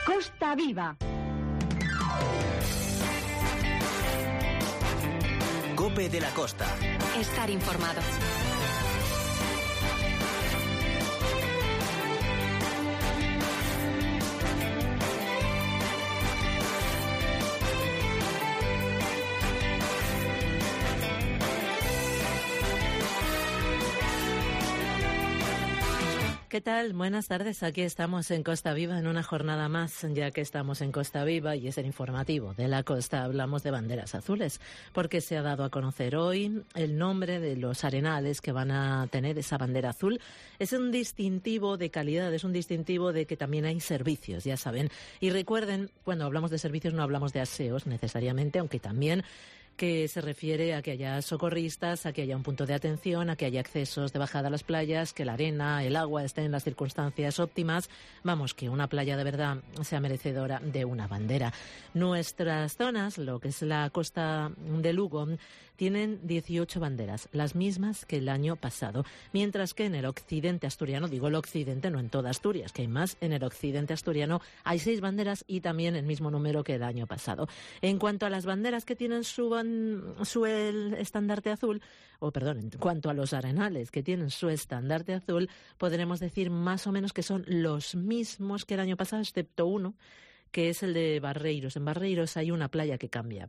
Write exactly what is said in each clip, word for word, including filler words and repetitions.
Costa Viva. COPE de la Costa. Estar informado. ¿Qué tal? Buenas tardes. Aquí estamos en Costa Viva en una jornada más, ya que estamos en Costa Viva y es el informativo de la costa. Hablamos de banderas azules, porque se ha dado a conocer hoy el nombre de los arenales que van a tener esa bandera azul. Es un distintivo de calidad, es un distintivo de que también hay servicios, ya saben. Y recuerden, cuando hablamos de servicios no hablamos de aseos necesariamente, aunque también que se refiere a que haya socorristas, a que haya un punto de atención, a que haya accesos de bajada a las playas, que la arena, el agua estén en las circunstancias óptimas. Vamos, que una playa de verdad sea merecedora de una bandera. Nuestras zonas, lo que es la costa de Lugo, tienen dieciocho banderas, las mismas que el año pasado, mientras que en el occidente asturiano, digo el occidente, no en toda Asturias, que hay más, en el occidente asturiano hay seis banderas y también el mismo número que el año pasado. En cuanto a las banderas que tienen su su el estandarte azul, o perdón, en cuanto a los arenales que tienen su estandarte azul, podremos decir más o menos que son los mismos que el año pasado, excepto uno, que es el de Barreiros. En Barreiros hay una playa que cambia.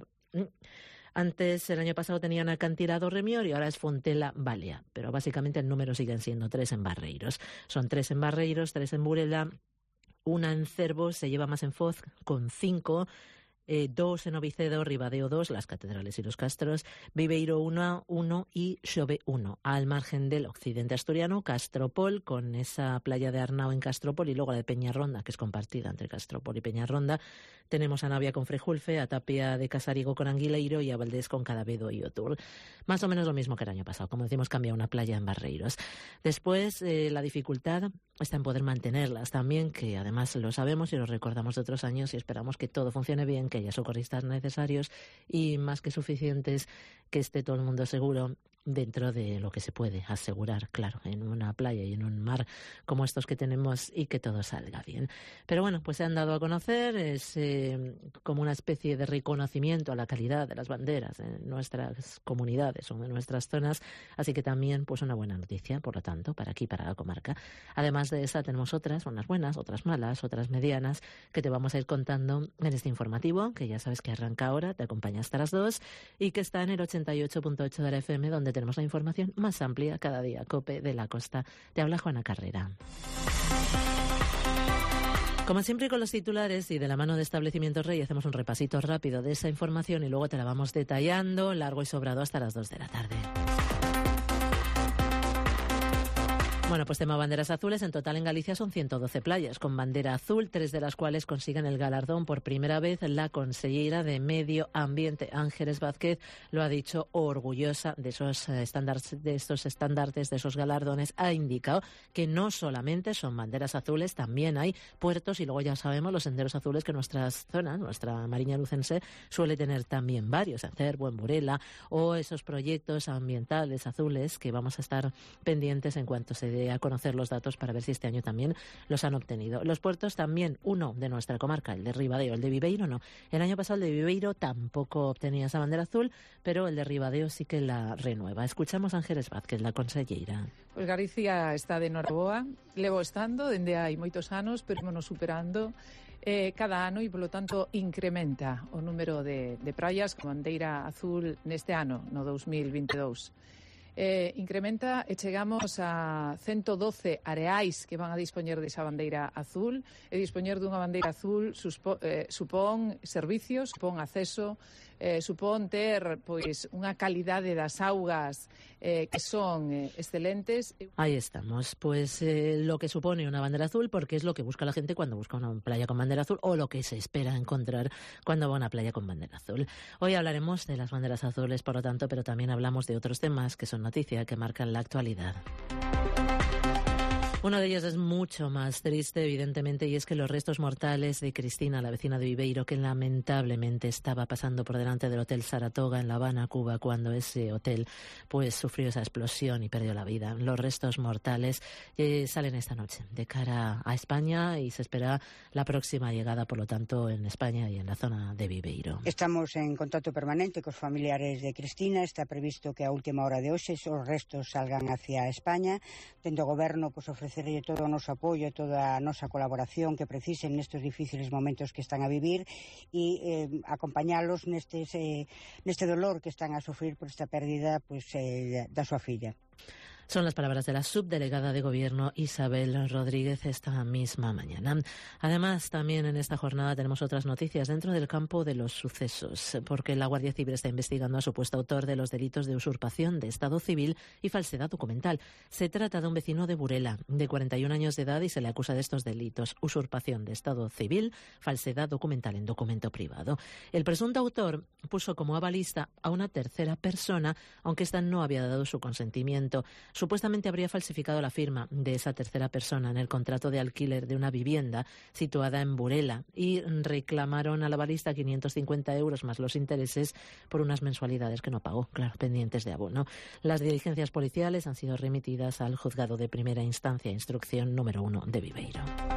Antes, el año pasado, tenían Acantilado Remior y ahora es Fontela Balea, pero básicamente el número siguen siendo tres en Barreiros. Son tres en Barreiros, tres en Burela, una en Cervos, se lleva más en Foz con cinco. Eh, dos en Ovicedo, Ribadeo dos, las catedrales y los castros, Viveiro uno, uno y Xove uno. Al margen del occidente asturiano, Castropol, con esa playa de Arnao en Castropol, y luego la de Peñarronda, que es compartida entre Castropol y Peñarronda. Tenemos a Navia con Frejulfe, a Tapia de Casarigo con Anguileiro y a Valdés con Cadavedo y Otur. Más o menos lo mismo que el año pasado. Como decimos, cambia una playa en Barreiros. Después, eh, la dificultad está en poder mantenerlas también, que además lo sabemos y lo recordamos de otros años y esperamos que todo funcione bien, que haya socorristas necesarios y más que suficientes, que esté todo el mundo seguro dentro de lo que se puede asegurar, claro, en una playa y en un mar como estos que tenemos, y que todo salga bien. Pero bueno, pues se han dado a conocer, es eh, como una especie de reconocimiento a la calidad de las banderas en nuestras comunidades o en nuestras zonas, así que también pues una buena noticia, por lo tanto, para aquí, para la comarca. Además de esa tenemos otras, unas buenas, otras malas, otras medianas, que te vamos a ir contando en este informativo, que ya sabes que arranca ahora, te acompaña hasta las dos, y que está en el ochenta y ocho punto ocho de la F M, donde tenemos la información más amplia cada día. COPE de la Costa. Te habla Juana Carrera. Como siempre, con los titulares y de la mano de Establecimientos Rey, hacemos un repasito rápido de esa información y luego te la vamos detallando largo y sobrado hasta las dos de la tarde. Bueno, pues tema banderas azules. En total en Galicia son ciento doce playas con bandera azul, tres de las cuales consiguen el galardón por primera vez. La consellera de Medio Ambiente, Ángeles Vázquez, lo ha dicho, orgullosa de esos estándares, de estos estandartes, de esos galardones. Ha indicado que no solamente son banderas azules, también hay puertos y luego ya sabemos los senderos azules que nuestra zona, nuestra Mariña Lucense, suele tener también varios, en Cervo, en Burela, o esos proyectos ambientales azules que vamos a estar pendientes en cuanto se dé a conocer los datos para ver si este año también los han obtenido. Los puertos también, uno de nuestra comarca, el de Ribadeo, el de Viveiro no. El año pasado el de Viveiro tampoco obtenía esa bandera azul, pero el de Ribadeo sí que la renueva. Escuchamos a Ángeles Vázquez, la conselleira. Pois Galicia está de noraboa, levo estando dende hai moitos anos, pero nos superando eh, cada ano e, polo tanto, incrementa o número de, de praias con bandeira azul neste ano, no dos mil vinte e dous. Eh, incrementa e chegamos a ciento doce areais que van a dispoñer desa bandeira azul, e dispoñer dunha bandeira azul suspo, eh, supón servicios, supón acceso, eh, supón ter pois unha calidade das augas eh, que son eh, excelentes. Ahí estamos, pues eh, lo que supone una bandera azul, porque es lo que busca la gente cuando busca una playa con bandera azul, o lo que se espera encontrar cuando va a una playa con bandera azul. Hoy hablaremos de las banderas azules, por lo tanto, pero también hablamos de otros temas que son noticia, que marcan la actualidad. Uno de ellos es mucho más triste, evidentemente, y es que los restos mortales de Cristina, la vecina de Viveiro, que lamentablemente estaba pasando por delante del Hotel Saratoga en La Habana, Cuba, cuando ese hotel pues sufrió esa explosión y perdió la vida. Los restos mortales eh, salen esta noche de cara a España y se espera la próxima llegada, por lo tanto, en España y en la zona de Viveiro. Estamos en contacto permanente cos familiares de Cristina. Está previsto que a última hora de hoxe os restos salgan hacia España. Dentro do goberno, pues, ofrecerlle todo o noso apoio e toda a nosa colaboración que precisen nestes difíciles momentos que están a vivir e eh, acompañalos nestes, eh, neste dolor que están a sufrir por esta pérdida pues, eh, da súa filla. Son las palabras de la subdelegada de Gobierno Isabel Rodríguez esta misma mañana. Además, también en esta jornada tenemos otras noticias dentro del campo de los sucesos, porque la Guardia Civil está investigando a supuesto autor de los delitos de usurpación de Estado civil y falsedad documental. Se trata de un vecino de Burela, de cuarenta y un años de edad, y se le acusa de estos delitos: usurpación de Estado civil, falsedad documental en documento privado. El presunto autor puso como avalista a una tercera persona, aunque ésta no había dado su consentimiento. Supuestamente habría falsificado la firma de esa tercera persona en el contrato de alquiler de una vivienda situada en Burela y reclamaron a la balista quinientos cincuenta euros más los intereses por unas mensualidades que no pagó, claro, pendientes de abono. Las diligencias policiales han sido remitidas al juzgado de primera instancia, instrucción número uno de Viveiro.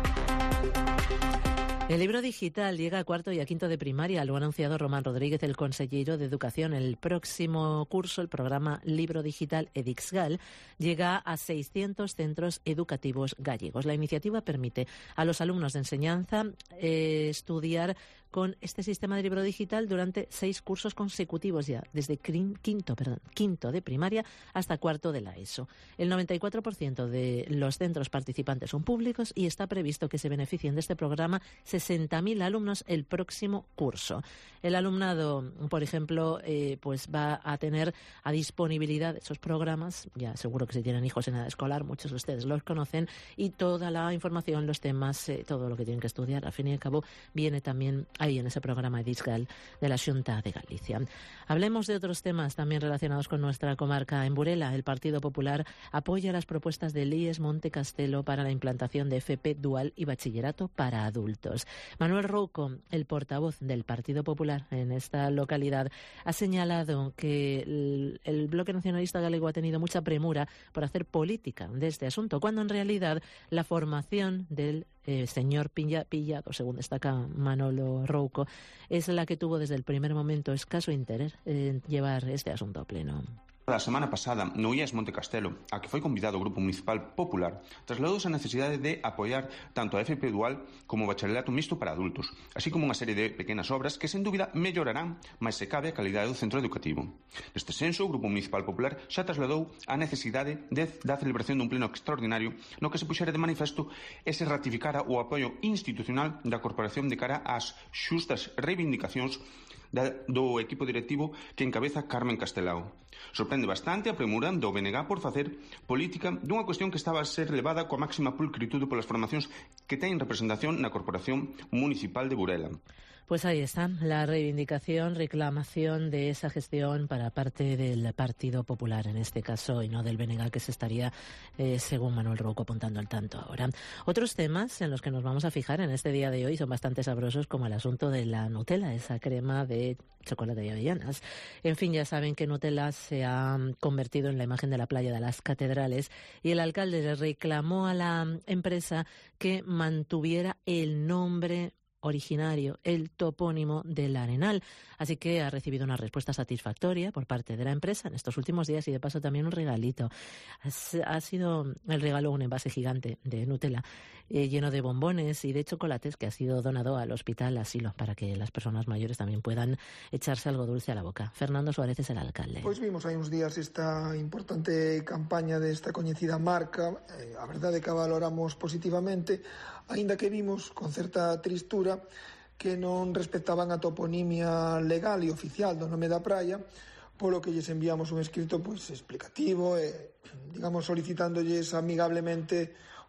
El libro digital llega a cuarto y a quinto de primaria, lo ha anunciado Román Rodríguez, el consellero de Educación. El próximo curso, el programa Libro Digital Edixgal, llega a seiscientos centros educativos gallegos. La iniciativa permite a los alumnos de enseñanza eh, estudiar con este sistema de libro digital durante seis cursos consecutivos ya, desde quinto, perdón, quinto de primaria hasta cuarto de la ESO. El noventa y cuatro por ciento de los centros participantes son públicos y está previsto que se beneficien de este programa sesenta mil alumnos el próximo curso. El alumnado, por ejemplo, eh, pues va a tener a disponibilidad esos programas, ya seguro que si tienen hijos en edad escolar, muchos de ustedes los conocen, y toda la información, los temas, eh, todo lo que tienen que estudiar, al fin y al cabo, viene también ahí en ese programa Edixgal de la Xunta de Galicia. Hablemos de otros temas también relacionados con nuestra comarca. En Burela, el Partido Popular apoya las propuestas del I E S Monte Castelo para la implantación de F P dual y bachillerato para adultos. Manuel Rouco, el portavoz del Partido Popular en esta localidad, ha señalado que el, el Bloque Nacionalista Galego ha tenido mucha premura por hacer política de este asunto, cuando en realidad la formación del Eh, señor Pilla, Pillado, según destaca Manolo Rouco, es la que tuvo desde el primer momento escaso interés en llevar este asunto a pleno. A semana pasada, no I E S Monte Castelo, a que foi convidado o Grupo Municipal Popular, trasladouse a necesidade de apoiar tanto a F P dual como o bacharelato mixto para adultos, así como unha serie de pequenas obras que, sen dúbida, mellorarán, máis se cabe, a calidade do centro educativo. Neste senso, o Grupo Municipal Popular xa trasladou a necesidade de, da celebración dun pleno extraordinario no que se puxera de manifesto e se ratificara o apoio institucional da Corporación de cara ás xustas reivindicacións da, do equipo directivo que encabeza Carmen Castelao. Sorprende bastante a premura do B N G por facer política dunha cuestión que estaba a ser levada coa máxima pulcritude polas formacións que teñen representación na Corporación Municipal de Burela. Pues ahí está, la reivindicación, reclamación de esa gestión para parte del Partido Popular, en este caso, y no del B N G, que se estaría, eh, según Manuel Rouco, apuntando al tanto ahora. Otros temas en los que nos vamos a fijar en este día de hoy son bastante sabrosos, como el asunto de la Nutella, esa crema de chocolate y avellanas. En fin, ya saben que Nutella se ha convertido en la imagen de la playa de las Catedrales y el alcalde le reclamó a la empresa que mantuviera el nombre originario, el topónimo del Arenal. Así que ha recibido una respuesta satisfactoria por parte de la empresa en estos últimos días y de paso también un regalito. Ha sido el regalo un envase gigante de Nutella eh, lleno de bombones y de chocolates que ha sido donado al Hospital Asilo para que las personas mayores también puedan echarse algo dulce a la boca. Fernando Suárez es el alcalde. Pois vimos hai uns días esta importante campaña desta coñecida marca. Eh, a verdade é que a valoramos positivamente, aínda que vimos con certa tristura que non respectaban a toponimia legal e oficial do nome da praia, polo que lles enviamos un escrito pois explicativo e, digamos, solicitándoles amigablemente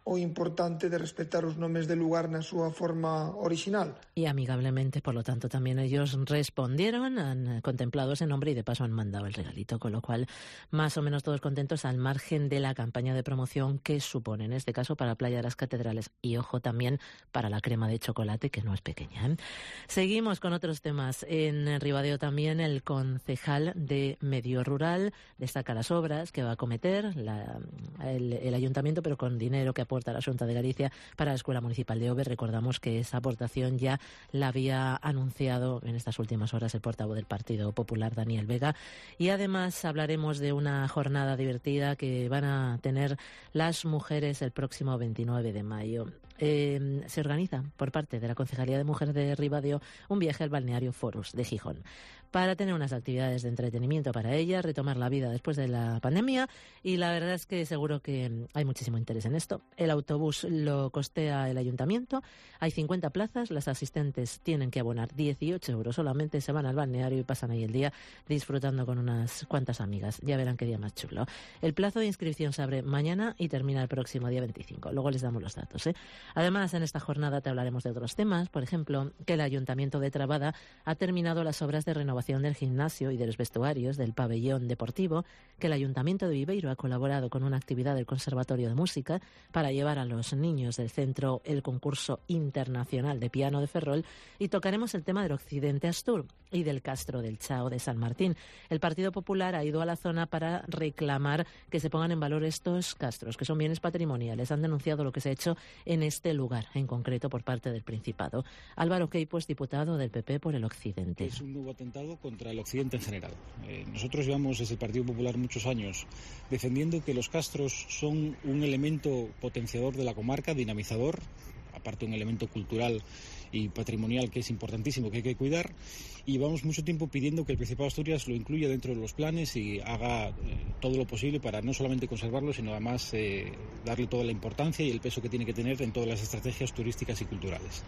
o importante de respetar os nomes de lugar na súa forma orixinal. Y amigablemente, por lo tanto, también ellos respondieron, han contemplado ese nombre y de paso han mandado el regalito, con lo cual más o menos todos contentos al margen de la campaña de promoción que supone, en este caso para Playa de las Catedrales y, ojo, también para la crema de chocolate, que no es pequeña, ¿eh? Seguimos con otros temas. En Ribadeo también el concejal de Medio Rural destaca las obras que va a acometer la, el, el ayuntamiento, pero con dinero que aporta la Xunta de Galicia para la Escuela Municipal de Ove. Recordamos que esa aportación ya la había anunciado en estas últimas horas el portavoz del Partido Popular, Daniel Vega. Y además hablaremos de una jornada divertida que van a tener las mujeres el próximo veintinueve de mayo. Eh, se organiza por parte de la Concejalía de Mujeres de Ribadeo un viaje al balneario Forus de Gijón para tener unas actividades de entretenimiento para ellas, retomar la vida después de la pandemia, y la verdad es que seguro que hay muchísimo interés en esto. El autobús lo costea el ayuntamiento, hay cincuenta plazas, las asistentes tienen que abonar dieciocho euros solamente, se van al balneario y pasan ahí el día disfrutando con unas cuantas amigas. Ya verán qué día más chulo. El plazo de inscripción se abre mañana y termina el próximo día veinticinco. Luego les damos los datos, ¿eh? Además, en esta jornada te hablaremos de otros temas, por ejemplo, que el Ayuntamiento de Trabada ha terminado las obras de renovación del gimnasio y de los vestuarios del pabellón deportivo, que el Ayuntamiento de Viveiro ha colaborado con una actividad del Conservatorio de Música para llevar a los niños del centro el concurso internacional de piano de Ferrol, y tocaremos el tema del Occidente Astur y del Castro del Chao de San Martín. El Partido Popular ha ido a la zona para reclamar que se pongan en valor estos castros, que son bienes patrimoniales. Han denunciado lo que se ha hecho en este lugar, en concreto por parte del Principado. Álvaro Queipos, diputado del P P por el Occidente. Es un nuevo atentado contra el Occidente en general. Eh, nosotros llevamos desde el Partido Popular muchos años defendiendo que los castros son un elemento potenciador de la comarca, dinamizador, aparte un elemento cultural y patrimonial que es importantísimo, que hay que cuidar, y llevamos mucho tiempo pidiendo que el Principado de Asturias lo incluya dentro de los planes y haga eh, todo lo posible para no solamente conservarlo, sino además eh, darle toda la importancia y el peso que tiene que tener en todas las estrategias turísticas y culturales.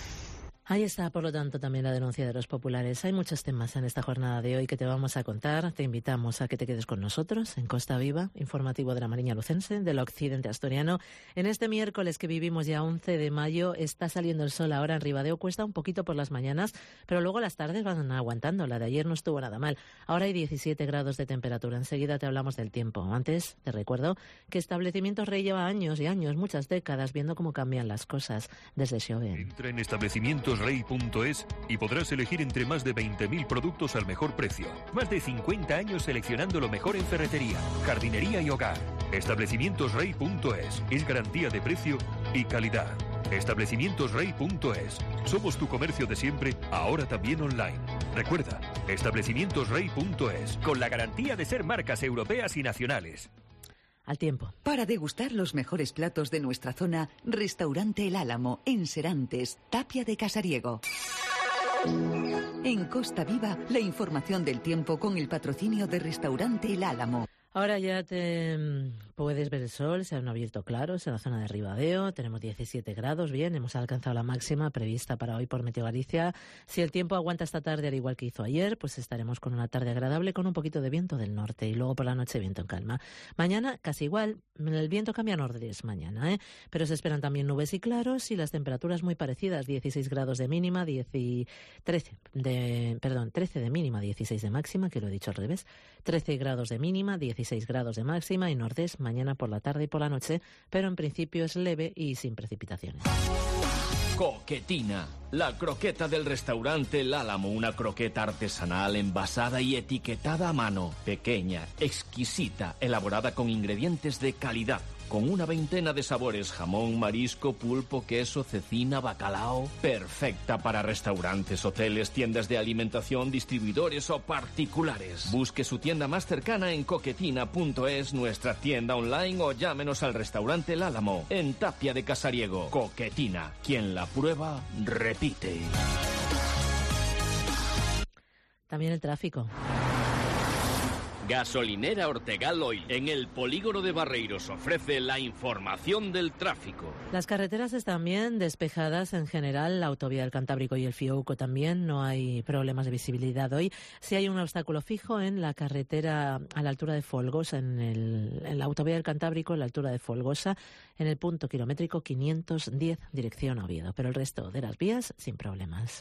Ahí está, por lo tanto, también la denuncia de los populares. Hay muchos temas en esta jornada de hoy que te vamos a contar. Te invitamos a que te quedes con nosotros en Costa Viva, informativo de la Mariña Lucense, del Occidente Asturiano. En este miércoles que vivimos ya once de mayo, está saliendo el sol ahora en Ribadeo. Cuesta un poquito por las mañanas, pero luego las tardes van aguantando. La de ayer no estuvo nada mal. Ahora hay diecisiete grados de temperatura. Enseguida te hablamos del tiempo. Antes, te recuerdo que Establecimientos Rey lleva años y años, muchas décadas, viendo cómo cambian las cosas desde Xove. Entra en establecimientos rey punto es y podrás elegir entre más de veinte mil productos al mejor precio. Más de cincuenta años seleccionando lo mejor en ferretería, jardinería y hogar. establecimientos rey punto es es garantía de precio y calidad. establecimientos rey punto es. Somos tu comercio de siempre, ahora también online. Recuerda, establecimientos rey punto es, con la garantía de ser marcas europeas y nacionales. Al tiempo. Para degustar los mejores platos de nuestra zona, Restaurante El Álamo, en Serantes, Tapia de Casariego. En Costa Viva, la información del tiempo con el patrocinio de Restaurante El Álamo. Ahora ya te puedes ver el sol, se han abierto claros en la zona de Ribadeo, tenemos diecisiete grados, bien, hemos alcanzado la máxima prevista para hoy por Meteo Galicia. Si el tiempo aguanta esta tarde al igual que hizo ayer, pues estaremos con una tarde agradable con un poquito de viento del norte y luego por la noche viento en calma. Mañana casi igual, el viento cambia a nordés mañana, ¿eh? Pero se esperan también nubes y claros y las temperaturas muy parecidas, dieciséis grados de mínima, diez y trece de, perdón, trece de mínima, dieciséis de máxima, que lo he dicho al revés, trece grados de mínima, dieciséis grados de máxima y nordés mañana por la tarde y por la noche, pero en principio es leve y sin precipitaciones. Coquetina, la croqueta del restaurante El Álamo, una croqueta artesanal envasada y etiquetada a mano, pequeña, exquisita, elaborada con ingredientes de calidad, con una veintena de sabores, jamón, marisco, pulpo, queso, cecina, bacalao, perfecta para restaurantes, hoteles, tiendas de alimentación, distribuidores o particulares. Busque su tienda más cercana en coquetina punto es, nuestra tienda online, o llámenos al restaurante El Álamo, en Tapia de Casariego. Coquetina, quien la prueba, repite. También el tráfico. Gasolinera Ortegal Oil, en el polígono de Barreiros, ofrece la información del tráfico. Las carreteras están bien despejadas en general, la autovía del Cantábrico y el Fiouco también, no hay problemas de visibilidad hoy. Sí hay un obstáculo fijo en la carretera a la altura de Folgosa, en, el, en la autovía del Cantábrico, a la altura de Folgosa, en el punto kilométrico quinientos diez, dirección Oviedo, pero el resto de las vías sin problemas.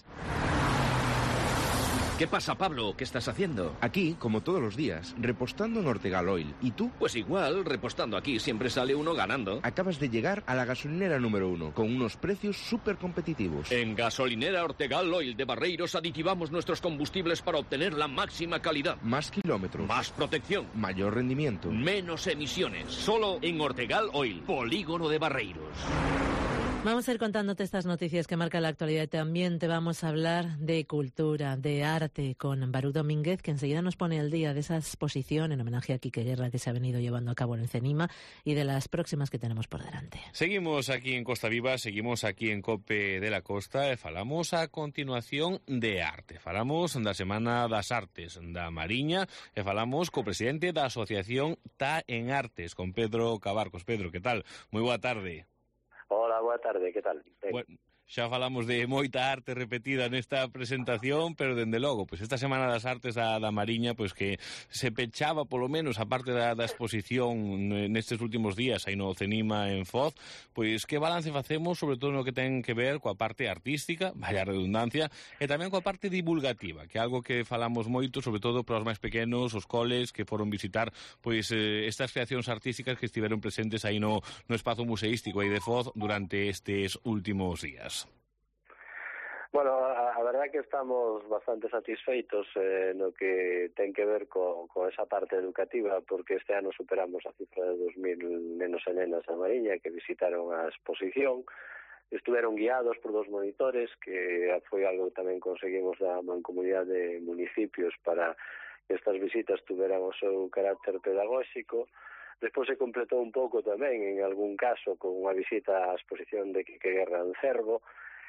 ¿Qué pasa, Pablo? ¿Qué estás haciendo? Aquí, como todos los días, repostando en Ortegal Oil. ¿Y tú? Pues igual, repostando aquí, siempre sale uno ganando. Acabas de llegar a la gasolinera número uno, con unos precios súper competitivos. En Gasolinera Ortegal Oil de Barreiros aditivamos nuestros combustibles para obtener la máxima calidad. Más kilómetros. Más protección. Mayor rendimiento. Menos emisiones. Solo en Ortegal Oil, polígono de Barreiros. Vamos a ir contándote estas noticias que marcan la actualidad y también te vamos a hablar de cultura, de arte, con Barú Domínguez, que enseguida nos pone al día de esa exposición en homenaje a Quique Guerra que se ha venido llevando a cabo en el CENIMA y de las próximas que tenemos por delante. Seguimos aquí en Costa Viva, seguimos aquí en COPE de la Costa e falamos a continuación de arte. Falamos da Semana das Artes da Mariña e falamos co presidente da Asociación Tá en Artes, con Pedro Cabarcos. Pedro, que tal? Moi boa tarde. Hola, boa tarde, que tal? Bueno, xa falamos de moita arte repetida nesta presentación, pero dende logo, pois esta Semana das Artes da, da Mariña, pois que se pechaba polo menos a parte da, da exposición nestes últimos días aí no CENIMA en Foz, pois que balance facemos sobre todo no que ten que ver coa parte artística, vaya redundancia, e tamén coa parte divulgativa, que é algo que falamos moito, sobre todo para os máis pequenos, os coles que foron visitar pois eh, estas creacións artísticas que estiveron presentes aí no, no espazo museístico aí de Foz durante estes últimos días. Bueno, a, a verdad que estamos bastante satisfeitos eh, no que ten que ver co, co esa parte educativa, porque este ano superamos a cifra de dos mil nenos e nenas da Mariña que visitaron a exposición. Estuveron guiados por dos monitores, que foi algo que tamén conseguimos da Mancomunidade de Municipios para que estas visitas tuveran o seu carácter pedagóxico. Despois se completou un pouco tamén, en algún caso, con unha visita á exposición de Quique Guerra en Cervo.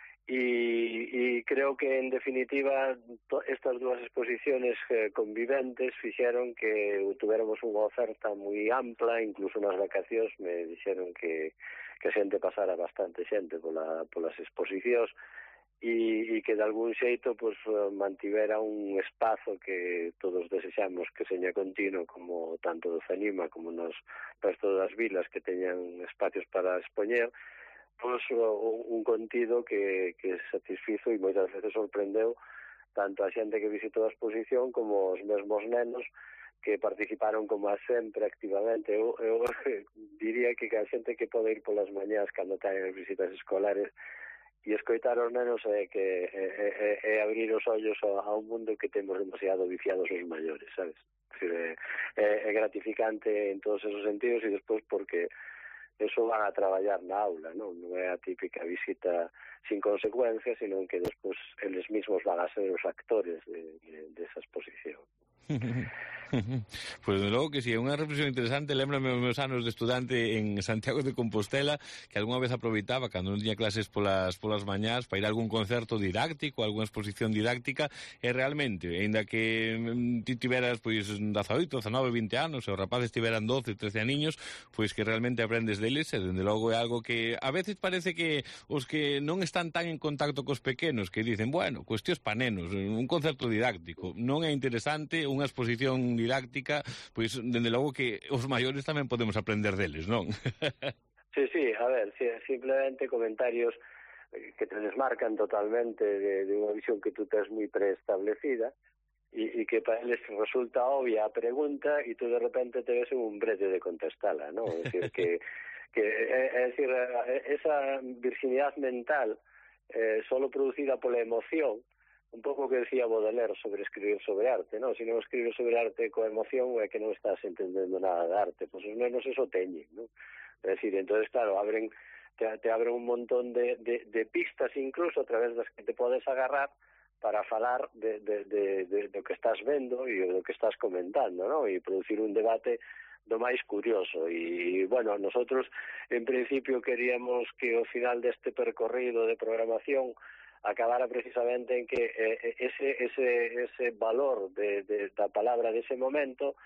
Y, y creo que en definitiva to, estas dúas exposiciones eh, conviventes fixeron que tuviéramos unha oferta moi ampla, incluso nas vacacións me dixeron que, que a xente pasara bastante xente pola, polas exposicións e, e que de algún xeito pues, mantivera un espazo que todos desexamos que seña continuo, como tanto do CENIMA como nos resto das vilas que teñan espacios para expoñer, pois un contido que, que satisfizo e moitas veces sorprendeu tanto a xente que visitou a exposición como os mesmos nenos que participaron como a sempre activamente. Eu, eu diría que a xente que pode ir polas mañás cando ten as visitas escolares e escoitar os nenos é que é, é, é abrir os ollos a, a un mundo que temos demasiado viciados os maiores, sabes? É, é, é gratificante en todos esos sentidos e despois porque eso van a traballar na aula, non? Non é a típica visita sin consecuencias, sino que despois eles mismos van a ser os actores de, de, de esa exposición. Pois de logo que si, é unha reflexión interesante. Lémbrame os meus anos de estudante en Santiago de Compostela, que algunha vez aproveitaba cando non tiña clases polas, polas mañás para ir a algún concerto didáctico, algunha exposición didáctica, e realmente, aínda que ti tiveras pois dezaoito, dezanove, vinte anos, e os rapaces tiveran doce, trece aniños, pois que realmente aprendes deles, e dende logo é algo que a veces parece que os que non están tan en contacto cos pequenos, que dicen, bueno, cuestións pa nenos, un concerto didáctico, non é interesante, unha exposición didáctica, pois dende logo que os maiores tamén podemos aprender deles, non? Sí, sí, a ver, simplemente comentarios que te desmarcan totalmente de, de unha visión que tú tens moi preestablecida e, e que para eles resulta obvia a pregunta e tú de repente te ves en un brete de contestala, non? É dicir, que, que é, é dicir, esa virginidade mental eh, solo producida pola emoción, un pouco que decía Baudelaire sobre escribir sobre arte, non? Se non escribes sobre arte coa emoción é que non estás entendendo nada de arte, pois os menos eso teñen, non? É dicir, entonces claro, abren, te, te abren un montón de, de, de pistas incluso a través das que te podes agarrar para falar de, de, de, de, de do que estás vendo e do que estás comentando, non? E producir un debate do máis curioso. E, bueno, nosotros en principio queríamos que ao final deste percorrido de programación acabara precisamente en que eh, ese, ese, ese valor de, de, da palabra dese momento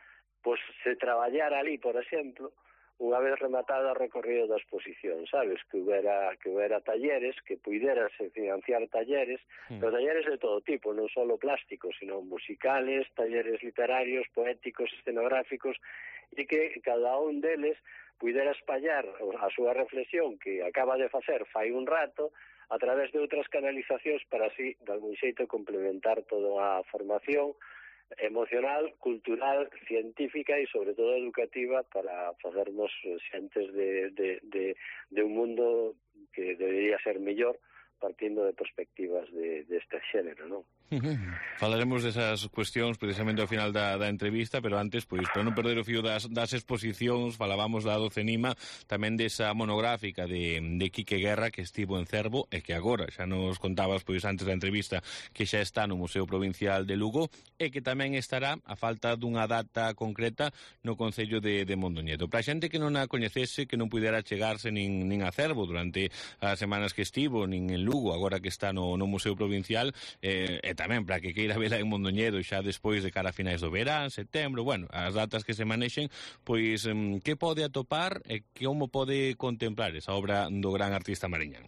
pois se traballara ali, por exemplo, unha vez rematada o recorrido da exposición, sabes? Que houbera, que houbera talleres, que puiderase financiar talleres, mm. pero talleres de todo tipo, non só plásticos, sino musicales, talleres literarios, poéticos, escenográficos, e que cada un deles puidera espallar a súa reflexión que acaba de facer fai un rato a través de outras canalizacións para así, de algún xeito, complementar toda a formación emocional, cultural, científica e, sobre todo, educativa para facernos xentes de, de, de, de un mundo que debería ser mellor partindo de perspectivas de, de este xénero, non? Falaremos desas cuestións precisamente ao final da, da entrevista, pero antes, pois, para non perder o fío das, das exposicións, falábamos da docenima, tamén desa monográfica de, de Quique Guerra que estivo en Cervo e que agora, xa nos contabas pois antes da entrevista, que xa está no Museo Provincial de Lugo e que tamén estará a falta dunha data concreta no Concello de, de Mondoñedo. Para a xente que non a coñecese, que non pudera chegarse nin, nin a Cervo durante as semanas que estivo, nin en Lugo, agora que está no, no Museo Provincial, eh, e tamén para que queira vela en Mondoñedo xa despois de cara a finais do verán, setembro, bueno, as datas que se manexen, pois um, que pode atopar e como pode contemplar esa obra do gran artista mariñán?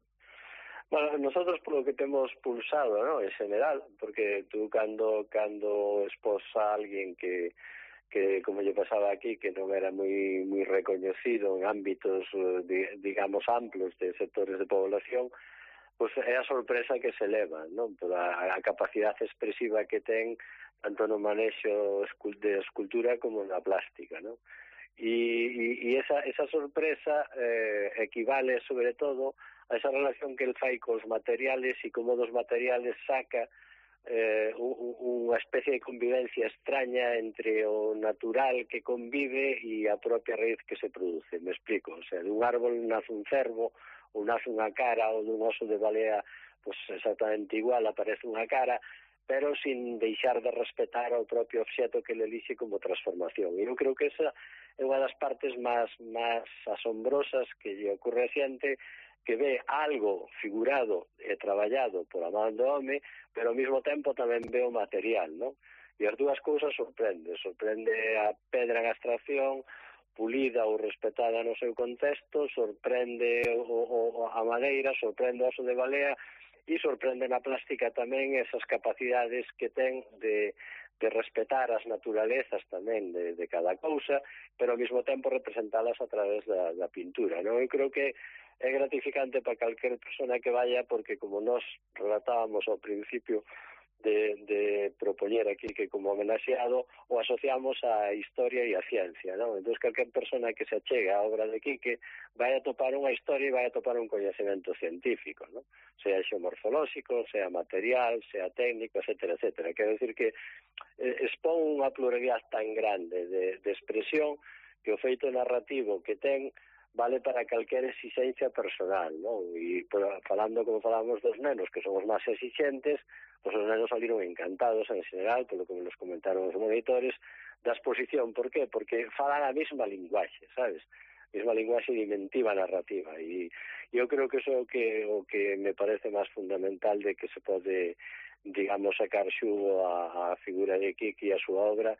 Bueno, nosotros polo que temos pulsado, ¿no?, en general, porque tú cando cando expós a alguén que que, como lle pasaba aquí, que non era moi moi recoñecido en ámbitos, digamos, amplos de sectores de población, pois é a sorpresa que se leva, non? Por a, a capacidade expresiva que ten tanto no manexo de escultura como na plástica, non? E, e, e esa, esa sorpresa eh, equivale, sobre todo, a esa relación que el fai cos materiales e como dos materiales saca eh, unha especie de convivencia extraña entre o natural que convive e a propia raíz que se produce. Me explico, o sea, de un árbol nace un cervo, ou nace unha cara, ou dun oso de balea, pois exactamente igual, aparece unha cara, pero sin deixar de respetar ao propio obxeto que le elixe como transformación. E eu creo que esa é unha das partes máis, máis asombrosas que lle ocorre a xente que ve algo figurado e traballado por a man do home, pero ao mesmo tempo tamén ve o material, non? E as dúas cousas sorprende. Sorprende a pedra en abstracción, pulida ou respetada no seu contexto, sorprende o, o, a madeira, sorprende o oso de balea e sorprende na plástica tamén esas capacidades que ten de, de respetar as naturalezas tamén de, de cada cousa, pero ao mesmo tempo representalas a través da, da pintura, non? Eu creo que é gratificante para calquer persona que vaya, porque como nós relatábamos ao principio de, de propoñer aquí que como homenaxeado o asociamos a historia e a ciencia, non? Entón, calquer persona que se achegue á obra de Quique vai a topar unha historia e vai a topar un coñecemento científico, non? Sea xeomorfolóxico, sea material, sea técnico, etcétera, etcétera. Quero decir que eh, expón unha pluralidade tan grande de, de expresión que o feito narrativo que ten vale para calquer exigencia personal, non? E por, falando como falamos dos nenos, que somos máis exigentes, pois os nenos saliron encantados en general, polo que me los comentaron os monitores, da exposición. Por qué? Porque falan a mesma linguaxe, sabes? Mesma linguaxe de inventiva narrativa. E eu creo que iso é o que, o que me parece máis fundamental de que se pode, digamos, sacar xugo a, a figura de Quique e a súa obra.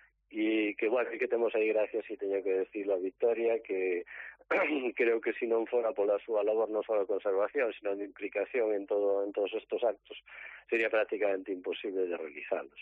E que, bueno, que temos aí, gracias, e teño que decirlo, a Victoria, que creo que se non fora pola súa labor non só de conservación, sino de implicación en todo en todos estos actos, sería prácticamente imposible de realizalos.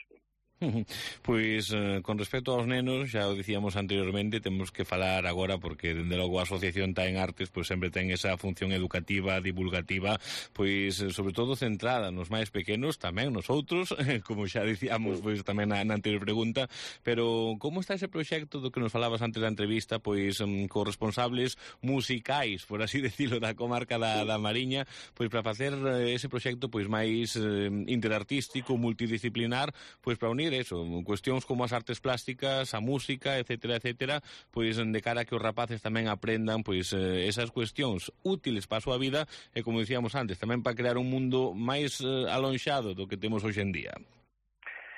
Pois, eh, con respecto aos nenos, xa o dicíamos anteriormente, temos que falar agora porque, dende logo, a Asociación Taen Artes pois sempre ten esa función educativa, divulgativa, pois, sobre todo centrada nos máis pequenos, tamén nos outros, como xa dicíamos pois tamén na, na anterior pregunta, pero como está ese proxecto do que nos falabas antes da entrevista, pois, um, cos responsables musicais, por así decirlo, da comarca da, da Mariña, pois para facer ese proxecto pois máis eh, interartístico, multidisciplinar, pois para unir eso, cuestións como as artes plásticas, a música, etcétera, etcétera, pois de cara a que os rapaces tamén aprendan pois esas cuestións útiles para a súa vida e, como dicíamos antes, tamén para crear un mundo máis alonxado do que temos hoxe en día.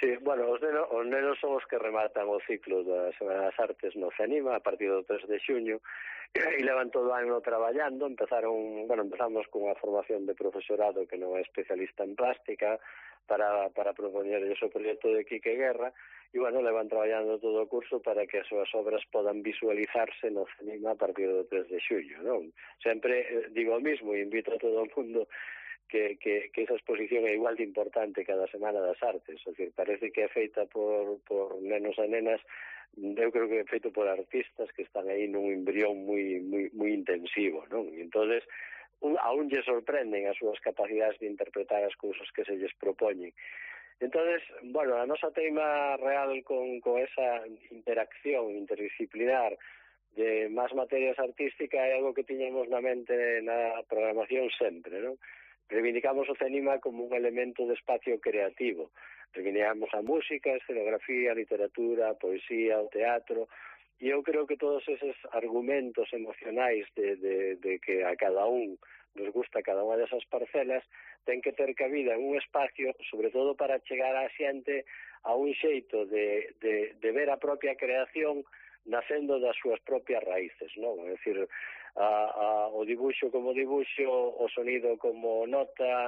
Sí, bueno, os nenos, os nenos son os que rematan o ciclo da Semana das Artes no CENIMA a partir do tres de xuño e levan todo o ano traballando. Empezaron, bueno, empezamos cunha formación de profesorado que non é especialista en plástica para, para propoñer o proxecto de Quique Guerra e, bueno, levan traballando todo o curso para que as súas obras podan visualizarse no CENIMA a partir do tres de xullo, non? Sempre eh, digo o mismo e invito a todo o mundo Que, que, que esa exposición é igual de importante cada Semana das Artes, é dicir, parece que é feita por, por nenos e nenas, eu creo que é feito por artistas que están aí nun embrión moi, moi, moi intensivo, non? E entonces, un, aún lle sorprenden as súas capacidades de interpretar as cousas que se lles propoñen. Entonces, bueno, a nosa teima real con, con esa interacción interdisciplinar de máis materias artísticas é algo que tiñamos na mente na programación sempre, non? Reivindicamos o CENIMA como un elemento de espacio creativo. Reivindicamos a música, a escenografía, a literatura, a poesía, o teatro, e eu creo que todos eses argumentos emocionais de, de, de que a cada un nos gusta cada unha desas parcelas ten que ter cabida en un espacio, sobre todo para chegar á xente a un xeito de, de, de ver a propia creación nacendo das súas propias raíces, non? É dicir, a, a, o dibuixo como dibuixo, o sonido como nota,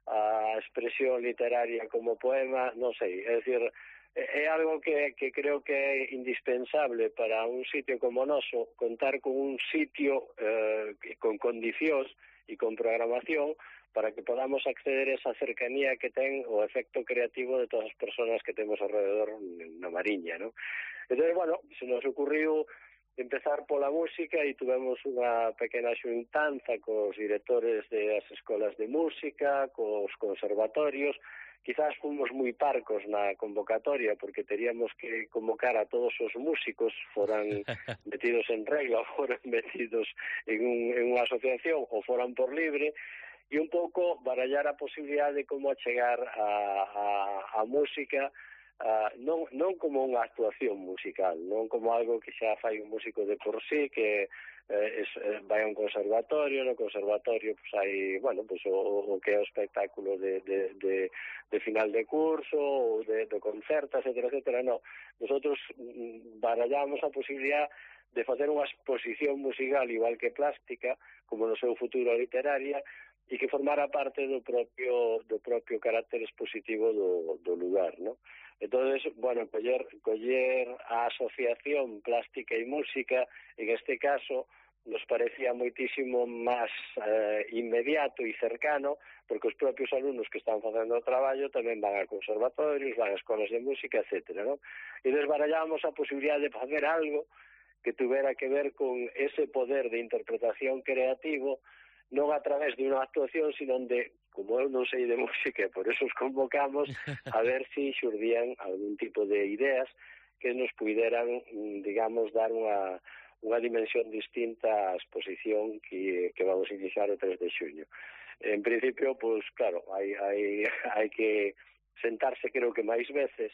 a expresión literaria como poema, non sei, é dicir, é algo que, que creo que é indispensable para un sitio como o noso, contar con un sitio eh, con condicións e con programación para que podamos acceder a esa cercanía que ten o efecto creativo de todas as persoas que temos alrededor na Mariña, non? Entón, bueno, se nos ocurriu empezar pola música e tuvemos unha pequena xuntanza cos directores das escolas de música, cos conservatorios. Quizás fomos moi parcos na convocatoria porque teríamos que convocar a todos os músicos, foran metidos en regla, foran metidos en, un, en unha asociación ou foran por libre, e un pouco barallar a posibilidade de como chegar a, a, a música. Uh, non, non como unha actuación musical, non como algo que xa fai un músico de por sí, que eh, es, eh, vai a un conservatorio, no conservatorio pues, hai, bueno, pues, o, o que é o espectáculo de, de, de, de final de curso, ou de, de concerto, etcétera, etcétera, non. Nosotros mm, barallamos a posibilidad de facer unha exposición musical igual que plástica, como no seu futuro literaria, e que formara parte do propio do propio carácter expositivo do, do lugar, non? Entonces, bueno, coller, coller a asociación plástica e música, en este caso, nos parecía moitísimo máis eh, inmediato e cercano, porque os propios alumnos que están facendo o traballo tamén van a conservatorios, van a escolas de música, etcétera, non? E desbarallábamos a posibilidade de facer algo que tuvera que ver con ese poder de interpretación creativo, non a través de unha actuación, sino de, como eu non sei de música, por eso os convocamos a ver se si xurdían algún tipo de ideas que nos puderan, digamos, dar unha, unha dimensión distinta á exposición que, que vamos a iniciar o tres de xuño. En principio, pues claro, hai, hai, hai que sentarse, creo que máis veces,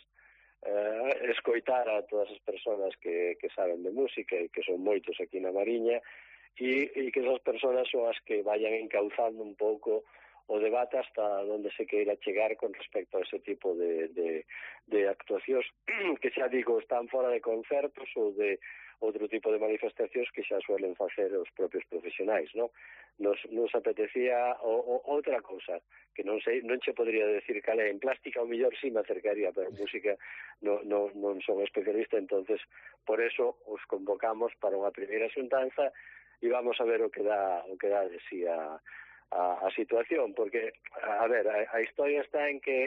eh, escoitar a todas as persoas que, que saben de música e que son moitos aquí na Mariña, e, e que esas persoas son as que vayan encauzando un pouco o debate hasta onde se queira chegar con respecto a ese tipo de, de, de actuacións que xa digo están fora de concertos ou de outro tipo de manifestacións que xa suelen facer os propios profesionais, non? Nos, nos apetecía o, o, outra cousa que non sei, non che podría decir cal é. En plástica o mellor sí me acercaría, pero en música non, non, non son especialista, entonces por eso os convocamos para unha primeira xuntanza e vamos a ver o que dá o que dá de si a, a, a situación, porque, a ver, a, a historia está en que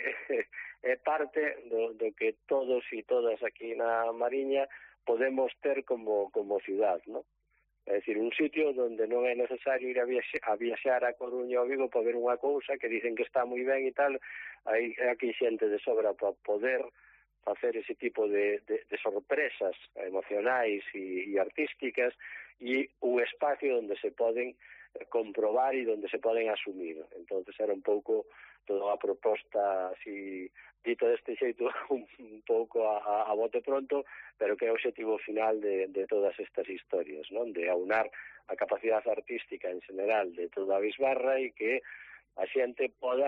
é parte do, do que todos e todas aquí na Mariña podemos ter como, como ciudad, ¿no? É dicir, un sitio onde non é necesario ir a viaxar a, viaxar a Coruña ou Vigo para ver unha cousa que dicen que está moi ben e tal, hai aquí xente de sobra para poder facer ese tipo de, de, de sorpresas emocionais e, e artísticas, e un espacio onde se poden comprobar e onde se poden asumir. Entonces era un pouco toda a proposta así, dito deste xeito un, un pouco a, a bote pronto, pero que é o objetivo final de, de todas estas historias, non? De aunar a capacidade artística en general de toda a bisbarra e que a xente poda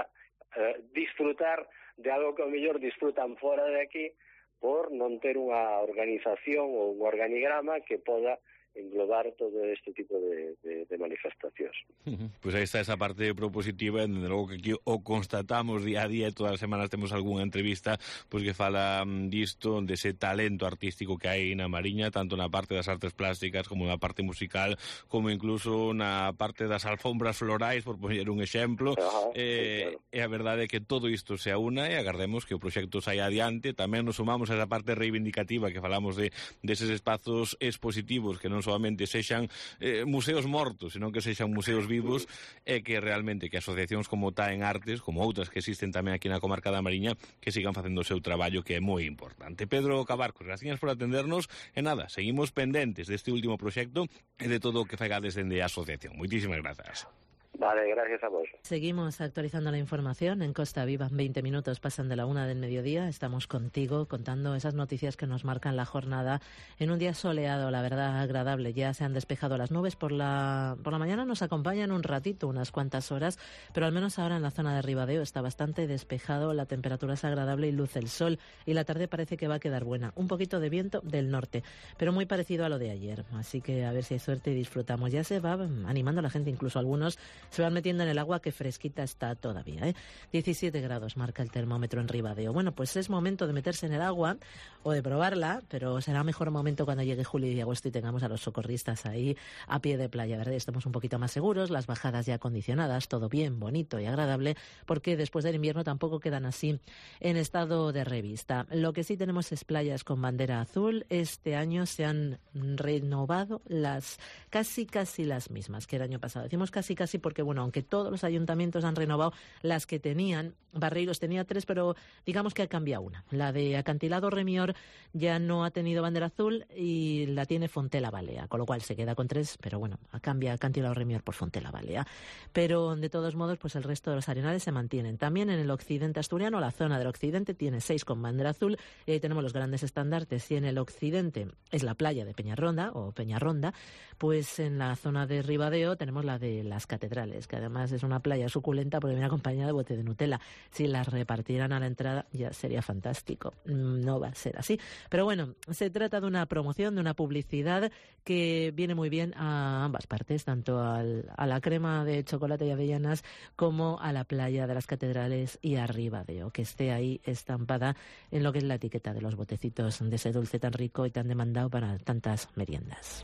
eh, disfrutar de algo que ao mellor disfrutan fora de aquí por non ter unha organización ou un organigrama que poda englobar todo este tipo de, de, de manifestacións. Pois pues aí está esa parte propositiva, e desde logo que aquí o constatamos día a día, e todas as semanas temos algunha entrevista pois que fala disto, dese talento artístico que hai na Mariña, tanto na parte das artes plásticas como na parte musical, como incluso na parte das alfombras florais, por poñer un exemplo. Ajá, eh, sí, claro. E a verdade é que todo isto se aúna e agardemos que o proxecto saia adiante. Tamén nos sumamos a esa parte reivindicativa que falamos de deses espazos expositivos que non solamente sexan eh, museos mortos, senón que sexan museos vivos, e que realmente que asociacións como T A en Artes, como outras que existen tamén aquí na comarca da Mariña, que sigan facendo o seu traballo, que é moi importante. Pedro Cabarcos, gracias por atendernos, e nada, seguimos pendentes deste último proxecto e de todo o que faigades dende a asociación. Moitísimas grazas. Vale, gracias a vos. Seguimos actualizando la información en Costa Viva. veinte minutos pasan de la una del mediodía. Estamos contigo contando esas noticias que nos marcan la jornada en un día soleado, la verdad, agradable. Ya se han despejado las nubes. Por la, por la mañana nos acompañan un ratito, unas cuantas horas, pero al menos ahora en la zona de Ribadeo está bastante despejado. La temperatura es agradable y luce el sol. Y la tarde parece que va a quedar buena. Un poquito de viento del norte, pero muy parecido a lo de ayer. Así que a ver si hay suerte y disfrutamos. Ya se va animando la gente, incluso algunos se van metiendo en el agua, que fresquita está todavía, ¿eh? diecisiete grados marca el termómetro en Ribadeo. Bueno, pues es momento de meterse en el agua o de probarla, pero será mejor momento cuando llegue julio y agosto y tengamos a los socorristas ahí a pie de playa, ¿verdad? Estamos un poquito más seguros, las bajadas ya acondicionadas, todo bien, bonito y agradable, porque después del invierno tampoco quedan así en estado de revista. Lo que sí tenemos es playas con bandera azul. Este año se han renovado las casi, casi las mismas que el año pasado. Decimos casi, casi porque, bueno, aunque todos los ayuntamientos han renovado las que tenían, Barreiros tenía tres, pero digamos que ha cambiado una. La de Acantilado Remior ya no ha tenido bandera azul y la tiene Fontela Balea, con lo cual se queda con tres, pero bueno, cambia Acantilado Remior por Fontela Balea. Pero de todos modos, pues el resto de los arenales se mantienen. También en el occidente asturiano, la zona del occidente tiene seis con bandera azul, y ahí tenemos los grandes estandartes. Y en el occidente es la playa de Peñarronda o Peñarronda, pues en la zona de Ribadeo tenemos la de las catedrales, que además es una playa suculenta porque viene acompañada de bote de Nutella. Si las repartieran a la entrada ya sería fantástico. No va a ser así. Pero bueno, se trata de una promoción, de una publicidad que viene muy bien a ambas partes, tanto al, a la crema de chocolate y avellanas como a la playa de las catedrales y a Ribadeo, que esté ahí estampada en lo que es la etiqueta de los botecitos de ese dulce tan rico y tan demandado para tantas meriendas.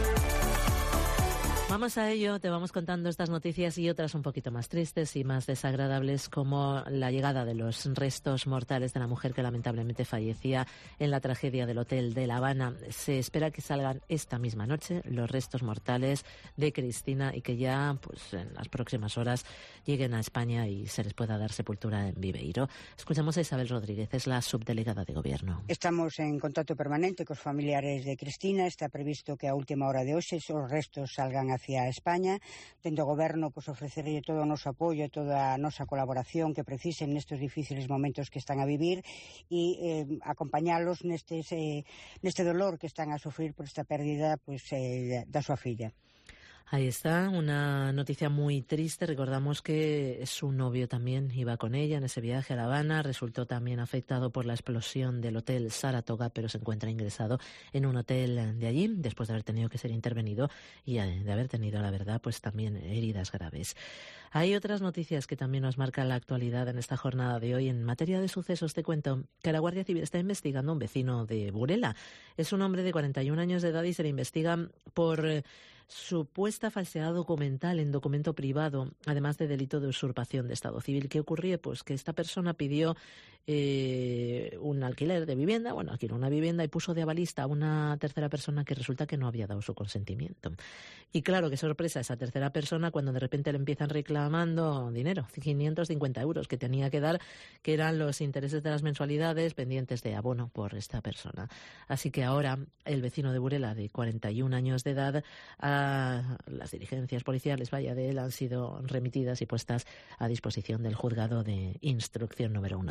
Vamos a ello, te vamos contando estas noticias y otras un poquito más tristes y más desagradables, como la llegada de los restos mortales de la mujer que lamentablemente fallecía en la tragedia del hotel de La Habana. Se espera que salgan esta misma noche los restos mortales de Cristina y que ya pues en las próximas horas lleguen a España y se les pueda dar sepultura en Viveiro. Escuchamos a Isabel Rodríguez, es la subdelegada de Gobierno. Estamos en contacto permanente cos familiares de Cristina. Está previsto que a última hora de hoxe os restos salgan a hacia España, tendo o Goberno pues, ofrecerlle todo o noso apoio, toda a nosa colaboración que precisen nestes difíciles momentos que están a vivir e eh, acompañalos nestes, eh, neste dolor que están a sufrir por esta pérdida pues, eh, da súa filla. Ahí está, una noticia muy triste. Recordamos que su novio también iba con ella en ese viaje a La Habana. Resultó también afectado por la explosión del hotel Saratoga, pero se encuentra ingresado en un hotel de allí después de haber tenido que ser intervenido y de haber tenido, la verdad, pues también heridas graves. Hay otras noticias que también nos marcan la actualidad en esta jornada de hoy. En materia de sucesos, te cuento que la Guardia Civil está investigando a un vecino de Burela. Es un hombre de cuarenta y un años de edad y se le investiga por Eh, supuesta falsedad documental en documento privado, además de delito de usurpación de estado civil. ¿Qué ocurría? Pues que esta persona pidió eh, un alquiler de vivienda, bueno, alquiló una vivienda y puso de avalista a una tercera persona que resulta que no había dado su consentimiento. Y claro, qué sorpresa esa tercera persona cuando de repente le empiezan reclamando dinero, quinientos cincuenta euros que tenía que dar, que eran los intereses de las mensualidades pendientes de abono por esta persona. Así que ahora el vecino de Burela, de cuarenta y un años de edad, ha las diligencias policiales, vaya, de él han sido remitidas y puestas a disposición del juzgado de instrucción número uno de Viveiro.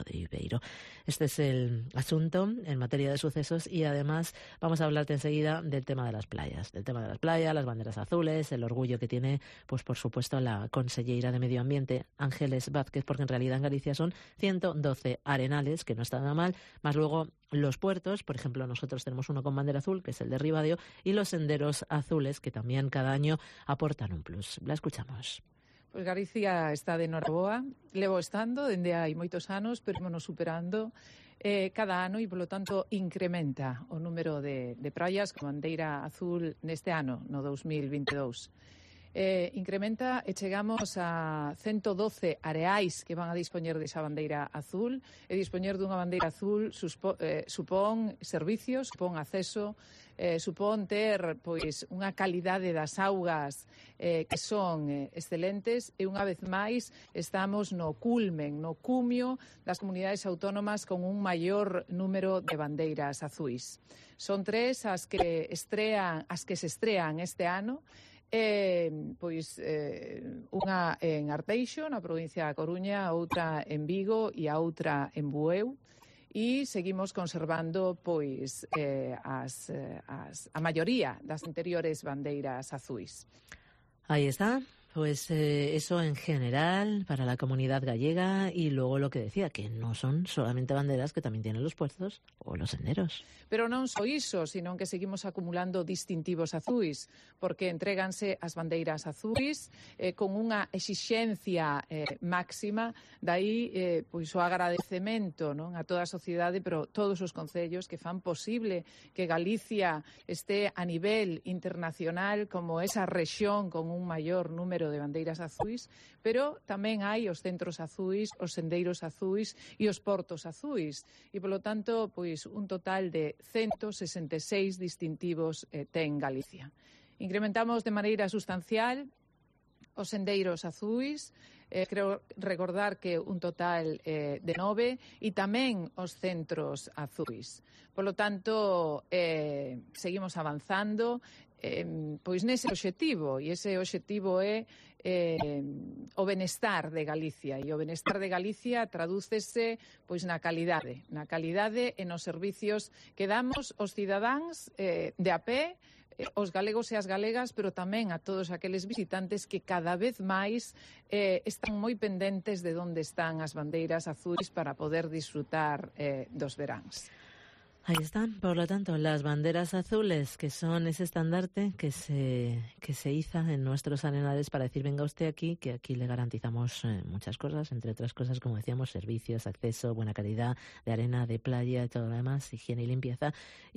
Outeiro. Este es el asunto en materia de sucesos y además vamos a hablarte enseguida del tema de las playas, del tema de las playas, las banderas azules, el orgullo que tiene, pues por supuesto, la conselleira de Medio Ambiente, Ángeles Vázquez, porque en realidad en Galicia son ciento doce arenales, que no está nada mal, más luego los puertos, por ejemplo, nosotros tenemos uno con bandera azul, que es el de Ribadeo, y los senderos azules, que también cada año aportan un plus. La escuchamos. Pois Galicia está de noraboa, levo estando dende hai moitos anos, pero ímonos superando eh, cada ano e, polo tanto, incrementa o número de, de praias con bandeira azul neste ano, no dos mil veintidós. Eh, incrementa e chegamos a ciento doce areais que van a dispoñer desa bandeira azul, e dispoñer dunha bandeira azul suspo, eh, supón servicios, supón acceso, eh, supón ter pois unha calidade das augas eh, que son eh, excelentes, e unha vez máis estamos no culmen, no cumio das comunidades autónomas con un maior número de bandeiras azuis. Son tres as que estrean, as que se estrean este ano. Eh, pois eh, unha en Arteixo, na provincia da Coruña, outra en Vigo e a outra en Bueu, e seguimos conservando pois eh, as, as, a maioría das anteriores bandeiras azuis. Ahí está. Pues eh, eso en general para la comunidad gallega, y luego lo que decía, que no son solamente banderas, que también tienen los puertos o los senderos. Pero non só iso, sino que seguimos acumulando distintivos azuis, porque entréganse as bandeiras azuis eh, con unha exixencia eh, máxima, dai eh, pois o agradecemento, non, a toda a sociedade, pero todos os concellos que fan posible que Galicia este a nivel internacional como esa rexión con un maior número de bandeiras azuis, pero tamén hai os centros azuis, os sendeiros azuis e os portos azuis, e polo tanto, pois un total de ciento sesenta e seis distintivos eh, ten Galicia. Incrementamos de maneira sustancial os sendeiros azuis, eh, creo recordar que un total eh, de nove, e tamén os centros azuis. Polo tanto, eh, seguimos avanzando eh, pois nese obxectivo, e ese obxectivo é eh, o benestar de Galicia, e o benestar de Galicia tradúcese pois na calidade, na calidade e nos servicios que damos aos cidadáns eh, de a pé, os galegos e as galegas, pero tamén a todos aqueles visitantes que cada vez máis eh, están moi pendentes de onde están as bandeiras azuis para poder disfrutar eh, dos veráns. Ahí están, por lo tanto, las banderas azules, que son ese estandarte que se que se iza en nuestros arenales para decir, venga usted aquí, que aquí le garantizamos eh, muchas cosas, entre otras cosas, como decíamos, servicios, acceso, buena calidad de arena, de playa y todo lo demás, higiene y limpieza,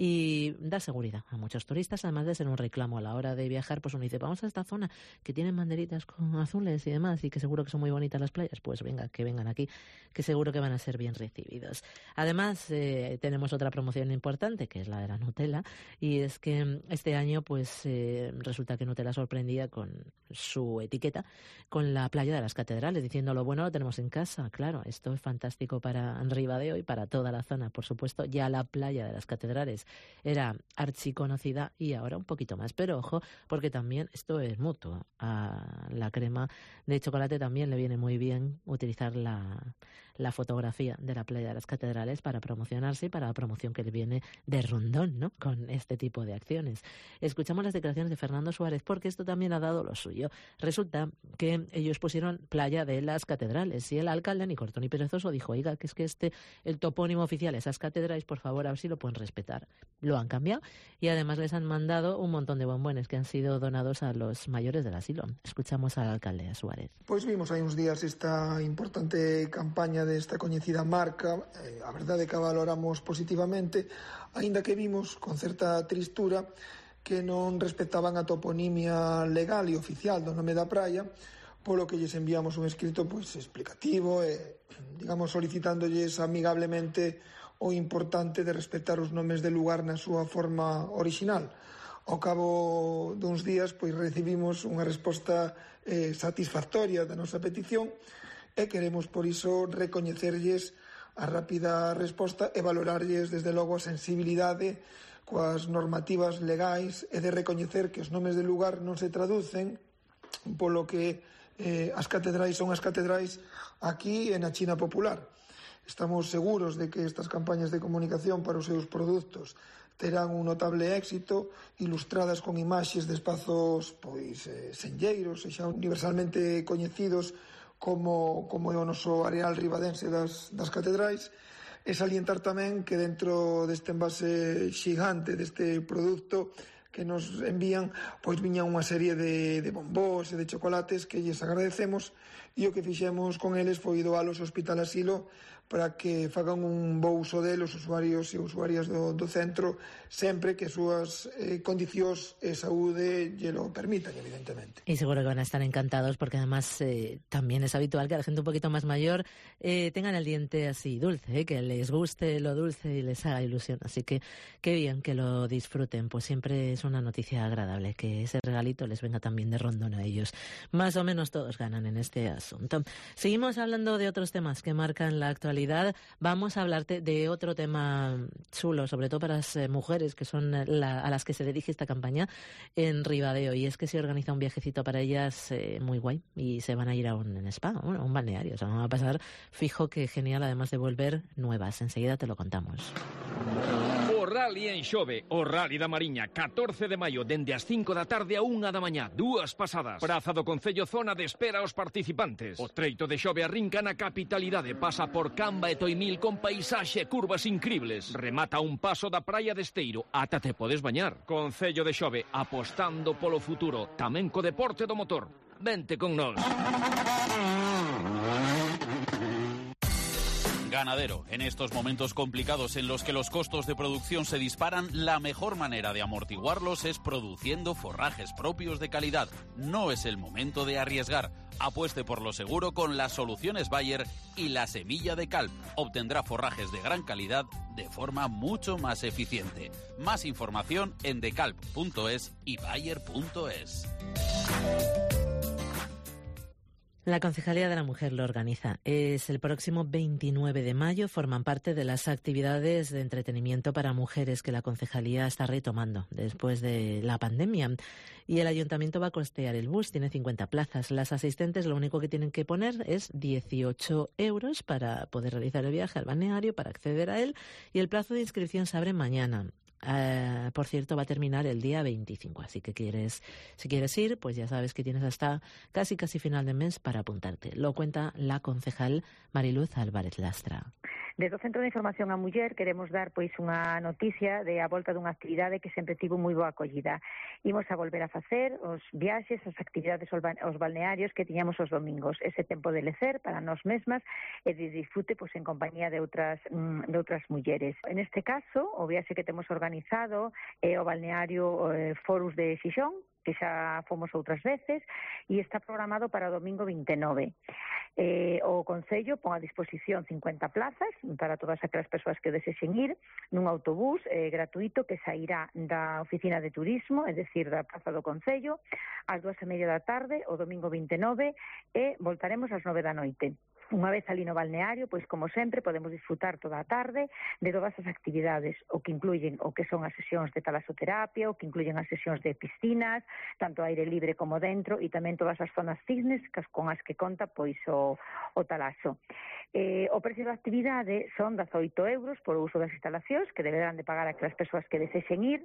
y da seguridad a muchos turistas, además de ser un reclamo a la hora de viajar. Pues uno dice, vamos a esta zona que tienen banderitas con azules y demás, y que seguro que son muy bonitas las playas, pues venga, que vengan aquí, que seguro que van a ser bien recibidos. Además, eh, tenemos otra promoción importante, que es la de la Nutella, y es que este año pues eh, resulta que Nutella sorprendía con su etiqueta con la playa de las Catedrales, diciendo lo bueno lo tenemos en casa. Claro, esto es fantástico para Ribadeo y para toda la zona, por supuesto. Ya la playa de las Catedrales era archiconocida y ahora un poquito más, pero ojo, porque también esto es mutuo. A la crema de chocolate también le viene muy bien utilizar la la fotografía de la playa de las Catedrales para promocionarse y para la promoción que le viene de rondón, ¿no?, con este tipo de acciones. Escuchamos las declaraciones de Fernando Suárez, porque esto también ha dado lo suyo. Resulta que ellos pusieron playa de las Catedrales y el alcalde, ni corto ni perezoso, dijo, oiga, que es que este el topónimo oficial, esas catedrales, por favor, a ver si lo pueden respetar. Lo han cambiado y además les han mandado un montón de bombones que han sido donados a los mayores del asilo. Escuchamos al alcalde, a Suárez. Pois vimos hai uns días esta importante campaña desta coñecida marca, eh, a verdade que a valoramos positivamente, aínda que vimos con certa tristura que non respectaban a toponimia legal e oficial do nome da praia, polo que lles enviamos un escrito pois explicativo e, digamos, solicitándoles amigablemente o importante de respectar os nomes de lugar na súa forma orixinal. Ao cabo duns días pois recibimos unha resposta eh, satisfactoria da nosa petición, e queremos, por iso, recoñecerlles a rápida resposta e valorarlles, desde logo, a sensibilidade coas normativas legais e de recoñecer que os nomes de lugar non se traducen, polo que eh, as catedrais son as catedrais aquí e na China popular. Estamos seguros de que estas campañas de comunicación para os seus produtos terán un notable éxito, ilustradas con imaxes de espazos pois eh, senlleiros e xa universalmente coñecidos como, como é o noso areal ribadense das, das catedrais, e salientar tamén que dentro deste envase xigante deste produto que nos envían, pois viña unha serie de, de bombós e de chocolates que lles agradecemos, e o que fixemos con eles foi doalos ao Hospital Asilo para que fagan un bo uso delos usuarios e usuarias do, do centro sempre que as súas eh, condicións e saúde lle lo permitan, evidentemente. Y seguro que van a estar encantados porque además eh, también es habitual que a la gente un poquito más mayor eh, tengan el diente así dulce, eh, que les guste lo dulce y les haga ilusión. Así que qué bien que lo disfruten, pues siempre es una noticia agradable que ese regalito les venga también de rondón a ellos. Más o menos todos ganan en este asunto. Seguimos hablando de otros temas que marcan la actualidad. Vamos a hablarte de otro tema chulo, sobre todo para las eh, mujeres que son la, a las que se dirige esta campaña en Ribadeo, y es que se organiza un viajecito para ellas eh, muy guay y se van a ir a un en spa, bueno, a un balneario, o sea, van a pasar fijo que genial, además de volver nuevas. Enseguida te lo contamos. O Rally en Xove, o Rally da Mariña, catorce de maio, dende as cinco da tarde a unha da mañá, dúas pasadas. Praza do Concello, zona de espera aos participantes. O treito de Xove arrinca na capitalidade, pasa por Camba e Toimil con paisaxe e curvas incribles. Remata un paso da praia de Esteiro, ata te podes bañar. Concello de Xove, apostando polo futuro, tamén co deporte do motor. Vente con nós. Ganadero, en estos momentos complicados en los que los costos de producción se disparan, la mejor manera de amortiguarlos es produciendo forrajes propios de calidad. No es el momento de arriesgar. Apueste por lo seguro con las soluciones Bayer y la semilla de Calp. Obtendrá forrajes de gran calidad de forma mucho más eficiente. Más información en decalp punto es y bayer punto es. La Concejalía de la Mujer lo organiza. Es el próximo veintinueve de mayo. Forman parte de las actividades de entretenimiento para mujeres que la Concejalía está retomando después de la pandemia. Y el Ayuntamiento va a costear el bus. Tiene cincuenta plazas. Las asistentes lo único que tienen que poner es dieciocho euros para poder realizar el viaje al balneario, para acceder a él. Y el plazo de inscripción se abre mañana. Uh, por cierto, va a terminar el día veinticinco, así que quieres, si quieres ir, pues ya sabes que tienes hasta casi casi final de mes para apuntarte. Lo cuenta la concejal Mariluz Álvarez Lastra. Desde o Centro de Información á Muller queremos dar pois unha noticia de a volta dunha actividade que sempre tivo moi boa acollida. Imos a volver a facer os viaxes, as actividades aos balnearios que tiñamos os domingos. Ese tempo de lecer para nós mesmas e de disfrute pois en compañía de outras de outras mulleres. En este caso, o viaxe que temos organizado é o balneario eh, Forus de Xixón, que xa fomos outras veces, e está programado para o domingo veintinueve. Eh, o Concello pon a disposición cincuenta plazas para todas aquelas persoas que desexen ir nun autobús eh, gratuito que sairá da oficina de turismo, é dicir, da Praza do Concello, ás dúas e media da tarde, o domingo veintinueve, e voltaremos ás nove da noite. Unha vez ali no balneario, pois como sempre, podemos disfrutar toda a tarde de todas as actividades, o que incluyen o que son as sesións de talasoterapia, o que incluyen as sesións de piscinas, tanto aire libre como dentro, e tamén todas as zonas fitness con as que conta pois o, o talaso. Eh, o precio da actividade son dezaoito euros por o uso das instalacións, que deberán de pagar aquelas persoas que desexen ir,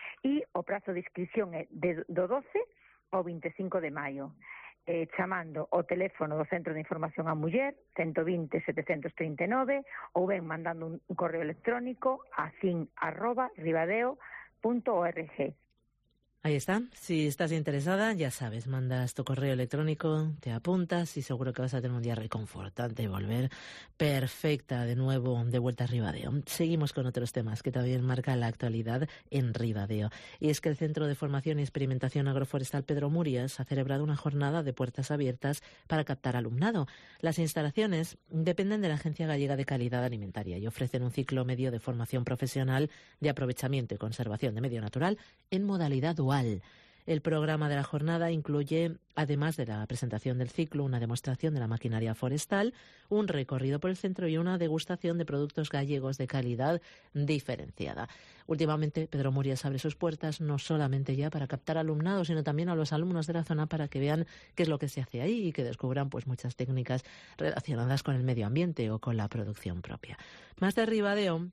e o prazo de inscripción é de, do doce ao veinticinco de maio. Eh, chamando o teléfono do Centro de Información á Muller ciento vinte, setecientos treinta e nove ou ben mandando un, un correo electrónico a cin arroba ribadeo punto org. Ahí está. Si estás interesada, ya sabes, mandas tu correo electrónico, te apuntas y seguro que vas a tener un día reconfortante y volver perfecta de nuevo de vuelta a Ribadeo. Seguimos con otros temas que también marcan la actualidad en Ribadeo. Y es que el Centro de Formación y Experimentación Agroforestal Pedro Murias ha celebrado una jornada de puertas abiertas para captar alumnado. Las instalaciones dependen de la Agencia Gallega de Calidad Alimentaria y ofrecen un ciclo medio de formación profesional de aprovechamiento y conservación de medio natural en modalidad dual. El programa de la jornada incluye, además de la presentación del ciclo, una demostración de la maquinaria forestal, un recorrido por el centro y una degustación de productos gallegos de calidad diferenciada. Últimamente, Pedro Murias abre sus puertas no solamente ya para captar alumnado, sino también a los alumnos de la zona para que vean qué es lo que se hace ahí y que descubran pues muchas técnicas relacionadas con el medio ambiente o con la producción propia. Más de Ribadeo,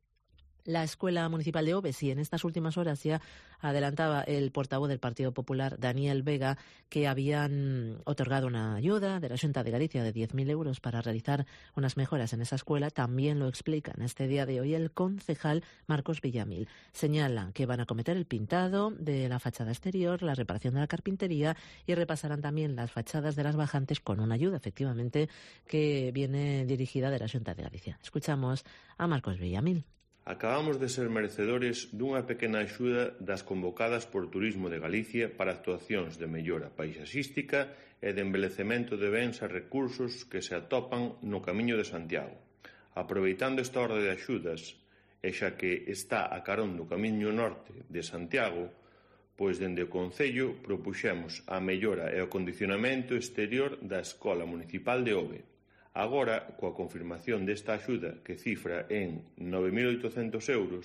la Escuela Municipal de Oves, y en estas últimas horas ya adelantaba el portavoz del Partido Popular, Daniel Vega, que habían otorgado una ayuda de la Xunta de Galicia de diez mil euros para realizar unas mejoras en esa escuela. También lo explica en este día de hoy el concejal Marcos Villamil. Señala que van a acometer el pintado de la fachada exterior, la reparación de la carpintería y repasarán también las fachadas de las bajantes con una ayuda, efectivamente, que viene dirigida de la Xunta de Galicia. Escuchamos a Marcos Villamil. Acabamos de ser merecedores dunha pequena axuda das convocadas por Turismo de Galicia para actuacións de mellora paisaxística e de embelecemento de bens e recursos que se atopan no Camiño de Santiago. Aproveitando esta orde de axudas, e xa que está a carón do Camiño Norte de Santiago, pois dende o Concello propuxemos a mellora e o acondicionamento exterior da Escola Municipal de Ove. Agora, coa confirmación desta axuda que cifra en nove mil oitocentos euros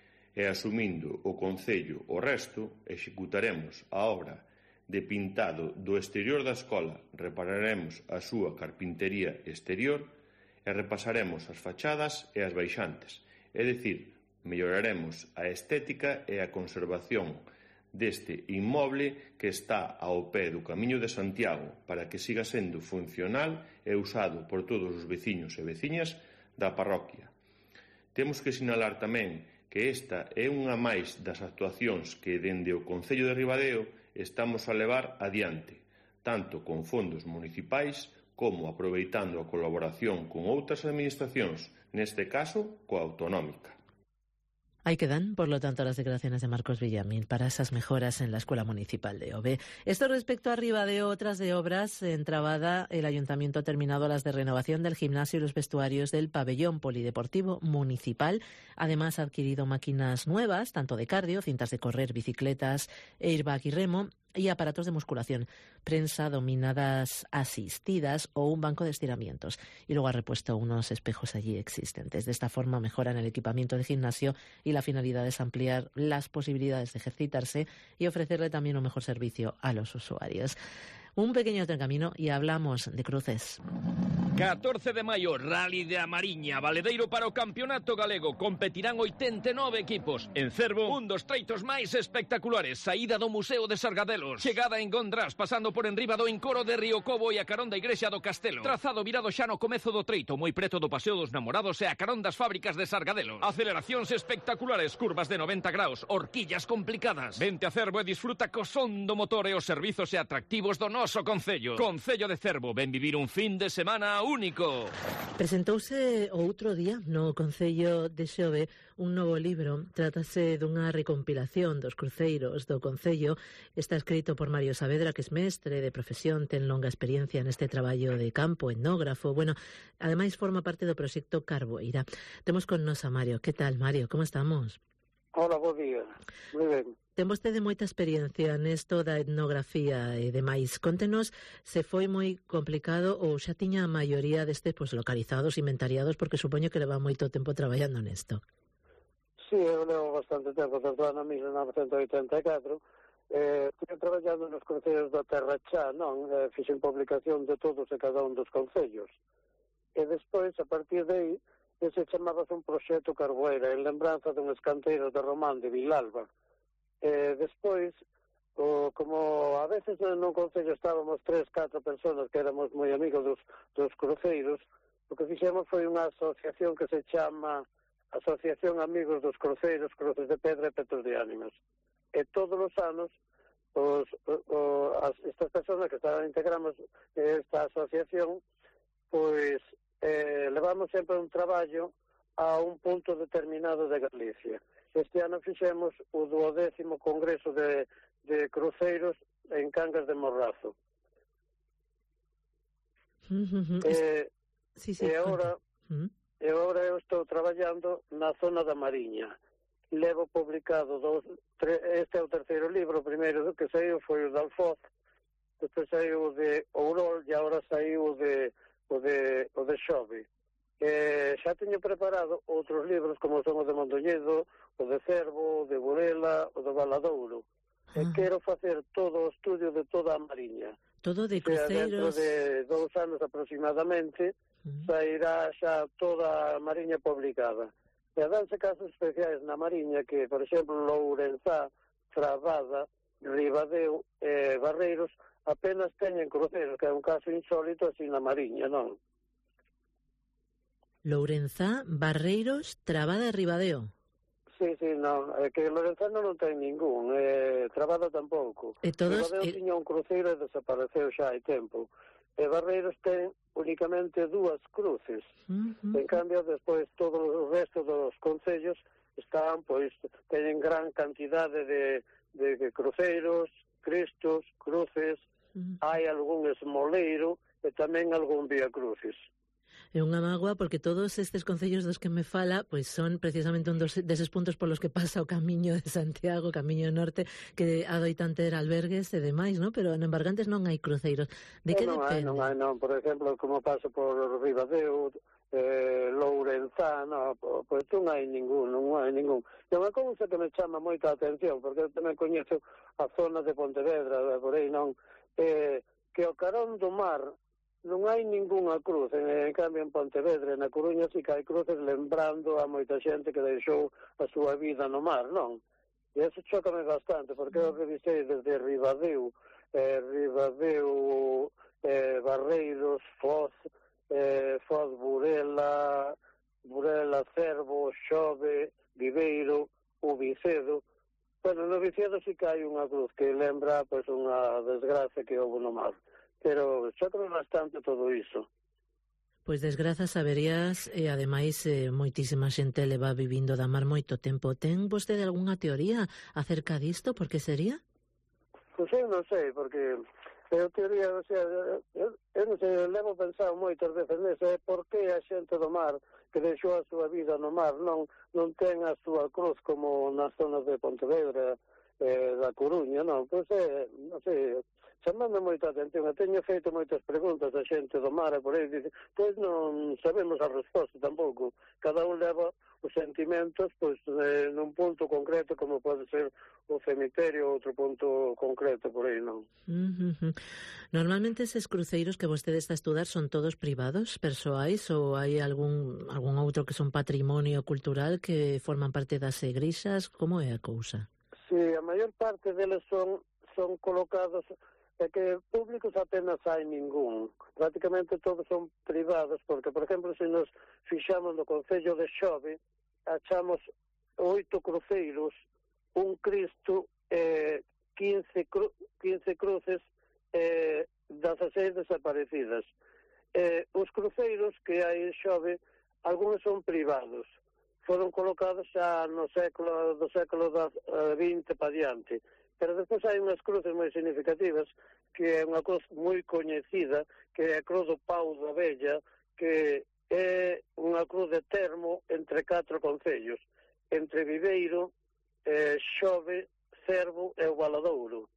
e asumindo o Concello o resto, executaremos a obra de pintado do exterior da escola, repararemos a súa carpintería exterior e repasaremos as fachadas e as baixantes, é dicir, melloraremos a estética e a conservación deste inmoble que está ao pé do Camiño de Santiago para que siga sendo funcional e usado por todos os veciños e veciñas da parroquia. Temos que sinalar tamén que esta é unha máis das actuacións que dende o Concello de Ribadeo estamos a levar adiante, tanto con fondos municipais como aproveitando a colaboración con outras administracións, neste caso coa autonómica. Ahí quedan, por lo tanto, las declaraciones de Marcos Villamil para esas mejoras en la Escuela Municipal de Ove. Esto respecto a Ribadeo, otras de obras. En Trabada, el Ayuntamiento ha terminado las de renovación del gimnasio y los vestuarios del pabellón polideportivo municipal. Además, ha adquirido máquinas nuevas, tanto de cardio, cintas de correr, bicicletas, airbag y remo, y aparatos de musculación, prensa, dominadas asistidas o un banco de estiramientos. Y luego ha repuesto unos espejos allí existentes. De esta forma mejoran el equipamiento de gimnasio y la finalidad es ampliar las posibilidades de ejercitarse y ofrecerle también un mejor servicio a los usuarios. Un pequeño camino y hablamos de cruces. catorce de maio, Rally de Amariña, Valedeiro para o Campeonato Galego. Competirán oitenta e nove equipos. En Cervo, un dos treitos máis espectaculares. Saída do Museo de Sargadelos. Chegada en Gondrás, pasando por enriba do Encoro de Río Cobo e a carón da Igrexa do Castelo. Trazado virado xa no comezo do treito, moi preto do Paseo dos Namorados e a carón das fábricas de Sargadelos. Aceleracións espectaculares, curvas de noventa graus, horquillas complicadas. Vente a Cervo e disfruta co son do motor e os servizos e atractivos do noso Concello. Concello de Cervo, ven vivir un fin de semana único. Presentouse outro día no Concello de Xove un novo libro. Trátase dunha recompilación dos cruceiros do Concello. Está escrito por Mario Saavedra, que é mestre de profesión, ten longa experiencia neste traballo de campo, etnógrafo. Bueno, ademais forma parte do proxecto Carboeira. Temos con nos a Mario. Que tal, Mario? Como estamos? Hola, bo día. Moi ben. Ten vostede moita experiencia nesto da etnografía e demais. Contenos se foi moi complicado ou xa tiña a maioría destes pues, localizados, inventariados, porque supoño que leva moito tempo traballando nesto. Sí, eu levo bastante tempo, desde o ano mil novecentos e oitenta e catro. Eh, Estive traballando nos concellos da Terra Chá, non? Eh, fixen publicación de todos e cada un dos concellos. E despois, a partir de aí, ese chamabas un proxecto Carboeira, en lembranza dunhas canteiras de Román de Vilalba. E despois, o, como a veces no concello estábamos tres, catro personas que éramos moi amigos dos, dos cruceiros, o que fixemos foi unha asociación que se chama Asociación Amigos dos Cruceiros, Cruces de Pedra e Petos de Ánimas. E todos os anos, os, o, as, estas personas que estaban, integramos esta asociación, pois eh, levamos sempre un traballo a un punto determinado de Galicia. Este ano fixemos o duodécimo Congreso de, de Cruceiros en Cangas de Morrazo. Uh-huh. Eh, sí, sí, e agora uh-huh. e agora eu estou traballando na zona da Mariña. levo publicado dos, tre, este é o terceiro libro, o primeiro que saiu foi o de Alfoz, depois saiu o de Ourol e agora saiu o de o de, o de Xove. Eh, xa teño preparado outros libros como son o de Mondoñedo, o de Cervo, o de Burela, o de Valadouro. Ah. E quero facer todo o estudio de toda a Mariña. Todo de O sea, dentro cruceiros. de dous anos aproximadamente uh-huh. sairá xa toda a Mariña publicada. E danse casos especiais na Mariña que, por exemplo, Lourenzá, Trabada, Ribadeo e eh, Barreiros apenas teñen cruceiros, que é un caso insólito así na Mariña, non? Lourenzá, Barreiros, Trabada e Ribadeo. Sí, sí, non, é que Lourenzá non ten ningún, eh, Trabada tampouco. E todos, Ribadeo e... tiña un cruceiro e desapareceu xa hai tempo. E Barreiros ten únicamente dúas cruces. Uh-huh. En cambio, despois, todo o resto dos concellos están, pois, teñen gran cantidade de, de cruceiros, cristos, cruces, uh-huh. hai algún esmoleiro e tamén algún vía crucis. É unha mágoa porque todos estes concellos dos que me fala pois son precisamente un dos, deses puntos polos que pasa o camiño de Santiago, o camiño norte, que adoitan ter albergues e demais, non? Pero en Embargantes non hai cruceiros. De que non depende? Hai, non hai, non. Por exemplo, como pasa por Ribadeo, eh, Lourenzá, non, pois non hai ningún, non hai ningún. E unha cousa que me chama moita atención, porque eu tamén coñezo a zona de Pontevedra, por aí non, eh, que o carón do mar non hai ningunha cruz, en, en cambio en Pontevedra e na Coruña sí que hai cruces lembrando a moita xente que deixou a súa vida no mar, non? E eso chócame bastante, porque eu revisei desde Ribadeo, eh, Ribadeo, eh, Barreiros, Foz, eh, Foz, Burela, Burela, Cervo, Xove, Viveiro, Ubicedo. Bueno, no Vicedo sí que hai unha cruz que lembra pois unha desgracia que houve no mar. Pero chócame bastante todo iso. Pois desgrazas saberías e ademais eh, moitísima xente leva vivindo da mar moito tempo. Ten vostede algunha teoría acerca disto? Por que sería? Pois eu non sei, porque eu teoría, o sea, eu, eu non sei, levo pensado moitas veces neso, é por que a xente do mar que deixou a súa vida no mar non non ten a súa cruz como nas zonas de Pontevedra, eh, da Coruña, non? Pois é, non sei, chamando moita atención, eu teño feito moitas preguntas a xente do mar e por aí, dice, pois non sabemos a resposta tampouco, cada un leva os sentimentos pois eh, nun punto concreto como pode ser o cemiterio ou outro punto concreto por aí, non? Uh-huh. Normalmente eses cruceiros que vostede está a estudar son todos privados, persoais, ou hai algún algún outro que son patrimonio cultural que forman parte das igrexas? Como é a cousa? Sí, a maior parte deles son son colocados, é que públicos apenas hai ningún. Prácticamente todos son privados, porque, por exemplo, se nos fixamos no concello de Xove, achamos oito cruceiros, un Cristo, eh, quince, cru, quince cruces, eh, dezaseis desaparecidas. Eh, os cruceiros que hai en Xove, algúns son privados. Foron colocados xa no século do século vinte para diante. Pero despois hai unhas cruces moi significativas, que é unha cruz moi coñecida, que é a cruz do Pau da Vella, que é unha cruz de termo entre catro concellos, entre Viveiro, eh, Xove, Cervo e o Valadouro.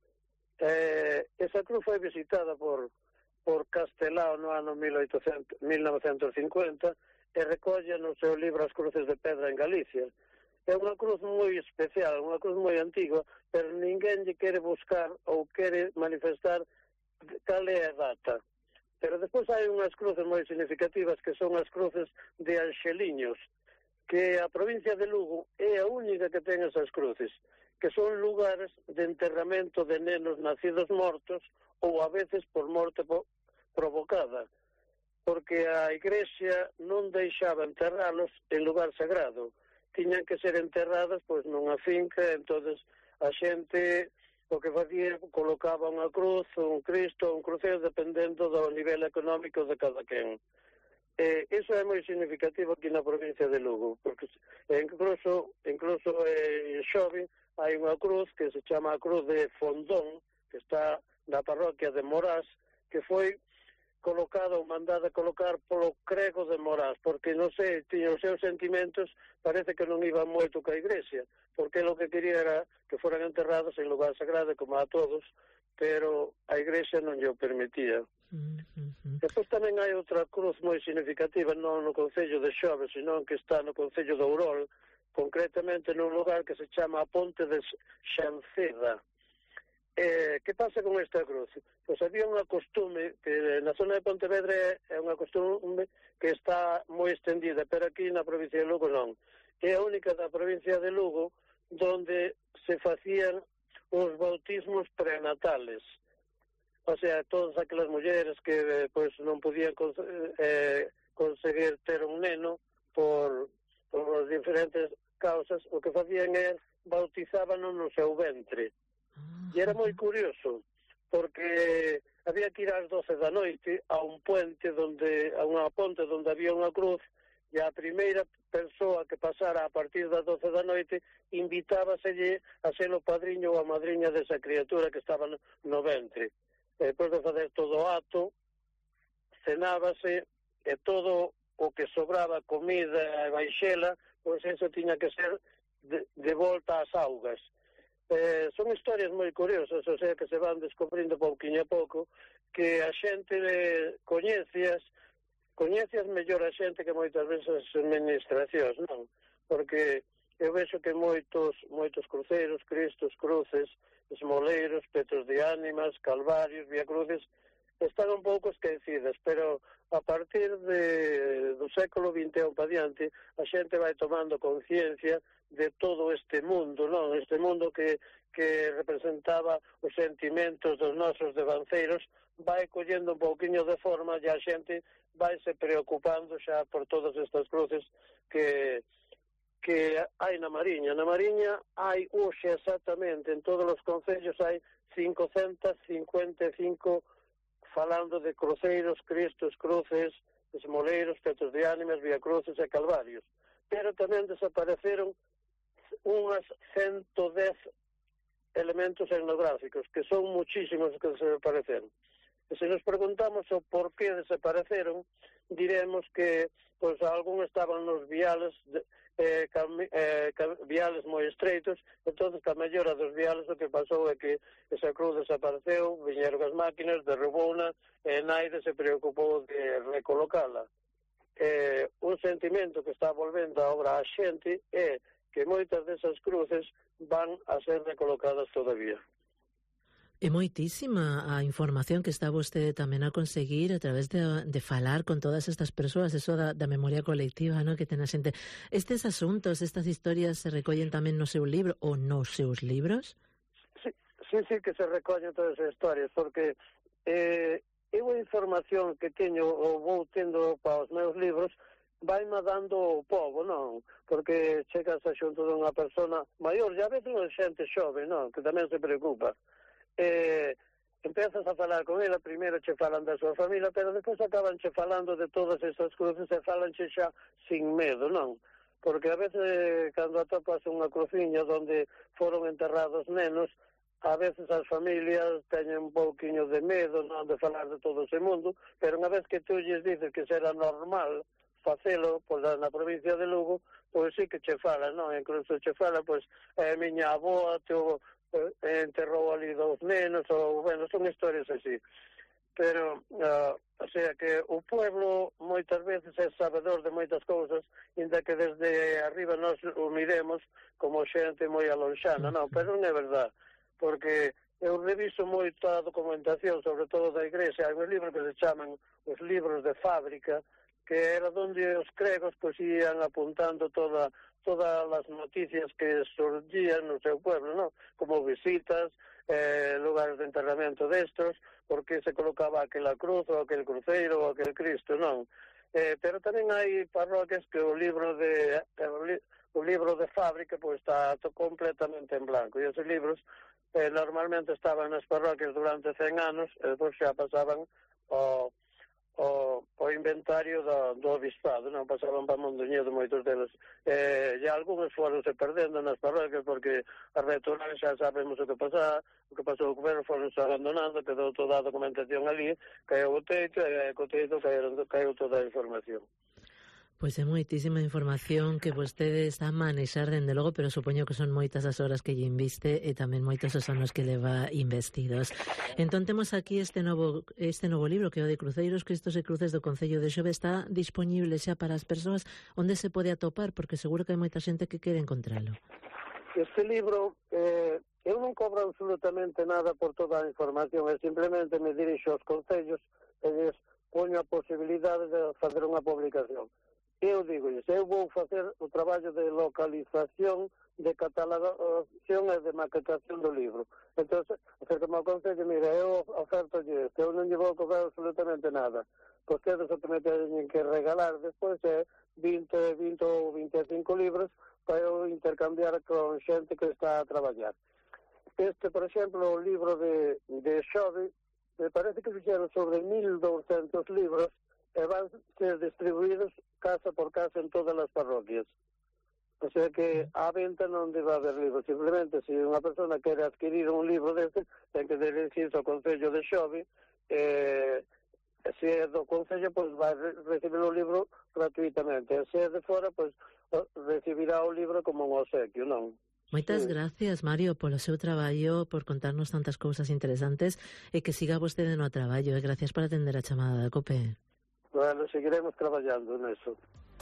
Eh, esa cruz foi visitada por, por Castelao no ano mil novecentos cincuenta, e recolle no seu libro As cruces de pedra en Galicia. É unha cruz moi especial, unha cruz moi antigua, pero ninguén lle quere buscar ou quere manifestar cal é a data. Pero despois hai unhas cruces moi significativas que son as cruces de Anxeliños, que a provincia de Lugo é a única que ten esas cruces, que son lugares de enterramento de nenos nacidos mortos ou a veces por morte provocada, porque a Igrexa non deixaba enterralos en lugar sagrado, tiñan que ser enterrados pois nunha finca, entonces a xente o que facía colocaba unha cruz, un Cristo, un crucero, dependendo do nivel económico de cada quen. Eh, iso é moi significativo aquí na provincia de Lugo, porque incluso, incluso eh, en Xove hai unha cruz que se chama a cruz de Fondón, que está na parroquia de Morás, que foi colocada ou mandada colocar polo Crego de Morás, porque non sei, tiña os seus sentimentos, parece que non iban moito ca igrexa, porque lo que quería era que foran enterrados en lugar sagrado como a todos, pero a igrexa non lle permitía. Mm-hmm. Depois tamén hai outra cruz moi significativa, non no concello de Xove, senón que está no concello de Ourol, concretamente nun lugar que se chama a Ponte de Xanceda. Eh, que pasa con esta cruz? Pois había unha costume que na zona de Pontevedra é unha costume que está moi extendida, pero aquí na provincia de Lugo non. É a única da provincia de Lugo donde se facían os bautismos prenatales. O sea, todas aquelas mulleres que pois non podían eh, conseguir ter un neno por, por diferentes causas, o que facían é bautizábanos no seu ventre. E era moi curioso, porque había que ir ás doce da noite a un puente, donde, a unha ponte onde había unha cruz, e a primeira persoa que pasara a partir das doce da noite invitábaselle a ser o padriño ou a madriña desa criatura que estaba no ventre. E depois de fazer todo o acto, cenábase, e todo o que sobraba, comida e baixela, pois eso tiña que ser de, de volta ás augas. Eh, son historias moi curiosas, o sea, que se van descubrindo pouquinho a pouco, que a xente eh, coñecias, coñecias mellor a xente que moitas veces as administracións, non? Porque eu vexo que moitos moitos cruceros, cristos, cruces, esmoleiros, petros de ánimas, calvarios, viacruces, están un pouco esquecidas, pero a partir de, do século vinte e un pa diante, a xente vai tomando conciencia de todo este mundo, non? Este mundo que, que representaba os sentimentos dos nosos devanceiros, vai collendo un pouquiño de forma e a xente vai se preocupando xa por todas estas cruces que, que hai na Mariña. Na Mariña hai hoxe exactamente, en todos os concellos hai cincocentas cincuenta e cinco falando de cruceiros, cristos, cruces, esmoleiros, petros de ánimas, viacruces e calvarios. Pero tamén desapareceron unhas ciento dez elementos etnográficos, que son muchísimos que desapareceron. E se nos preguntamos o por que desapareceron, diremos que pois algún estaban nos viales de, eh, cam, eh, cam, viales moi estreitos, entón que a mellora dos viales o que pasou é que esa cruz desapareceu, viñeron as máquinas, derrubouna, e Naide se preocupou de recolocala. Eh, un sentimento que está volvendo agora a xente é que moitas desas cruces van a ser recolocadas todavía. É moitísima a información que está vostede tamén a conseguir a través de, de falar con todas estas persoas, eso da, da memoria colectiva, ¿no?, que ten a xente. Estes asuntos, estas historias se recollen tamén no seu libro ou nos seus libros? Sí, sí, sí que se recollen todas as historias, porque eh, eu a información que teño ou vou tendo para os meus libros vai-me dando o povo, non? Porque chegas a xunto dunha persona maior, e a veces unha xente xove, non? Que tamén se preocupa. Eh, empezas a falar con ela, primeiro che falan da súa familia, pero depois acaban che falando de todas esas cruces e falan che xa sin medo, non? Porque a veces, cando atopas unha cruciña onde foron enterrados nenos, a veces as familias teñen un pouquiño de medo, non, de falar de todo ese mundo, pero unha vez que tú lles dices que será normal facelo pois, na provincia de Lugo, pois sí que che fala, non? Incluso che fala, pois, a miña aboa teo, eh, enterrou ali dos nenos, ou, bueno, son historias así. Pero, uh, o sea, que o pueblo moitas veces é sabedor de moitas cousas, inda que desde arriba nós o miremos como xente moi alonxana, non? Pero non é verdad, porque eu reviso moito a documentación, sobre todo da igrexa, hai uns libros que se chaman os libros de fábrica, que era onde os cregos pois ian apuntando toda, todas as noticias que surgían no seu pueblo, non? Como visitas, eh, lugares de enterramento destos, porque se colocaba aquela cruz ou aquel cruceiro ou aquel Cristo, non? Eh, pero tamén hai parroquias que o libro de o libro de fábrica pois está completamente en blanco, e esos libros eh, normalmente estaban nas parroquias durante cen anos e depois xa pasaban ao o, o inventario do, do avispado, non pasaban para Mondoñedo moitos deles, eh, e algúns foron se perdendo nas parroquias porque as rectorais xa sabemos o que pasa, o que pasou o goberno, foron se abandonando, quedou toda a documentación ali, caeu o teito, e co teito caeu, caeu toda a información. Pois é moitísima información que vostede está a manexar, dende logo, pero supoño que son moitas as horas que lle inviste e tamén moitos os anos que leva investidos. Entón temos aquí este novo este novo libro que é o de Cruceiros, Cristos e Cruces do Concello de Xove. Está disponible xa para as persoas. Onde se pode atopar? Porque seguro que hai moita xente que quere encontralo. Este libro, eh, eu non cobro absolutamente nada por toda a información, é simplemente me dirixo aos concellos e lles poño a posibilidade de facer unha publicación. Eu digo, eu vou facer o traballo de localización, de catalogación e de maquetación do libro. Entón, acercame ao concello, mira, eu oferto lle isto, eu non lle vou cobrar absolutamente nada. Pois que eles me teñen que regalar despois é vinte, vinte ou vinte e cinco libros para eu intercambiar con xente que está a traballar. Este, por exemplo, o libro de, de Xove, me parece que fixeron sobre mil douscentos libros e van ser distribuídos casa por casa en todas as parroquias. O sea que a venta non debe haber libros. Simplemente, se unha persona quere adquirir un libro deste, ten que dirigirse ao Concello de Xove, eh, se é do Concello, pois vai recibir o libro gratuitamente. E se é de fora, pois recibirá o libro como un obsequio, non? Moitas sí. gracias, Mario, polo seu traballo, por contarnos tantas cousas interesantes e que siga vostede no traballo. E gracias por atender a chamada da COPE. Bueno, seguiremos traballando neso.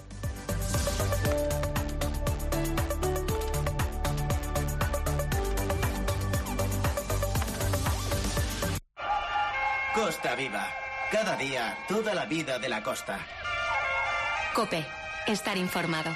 Costa Viva. Cada día, toda la vida de la costa. COPE. Estar informado.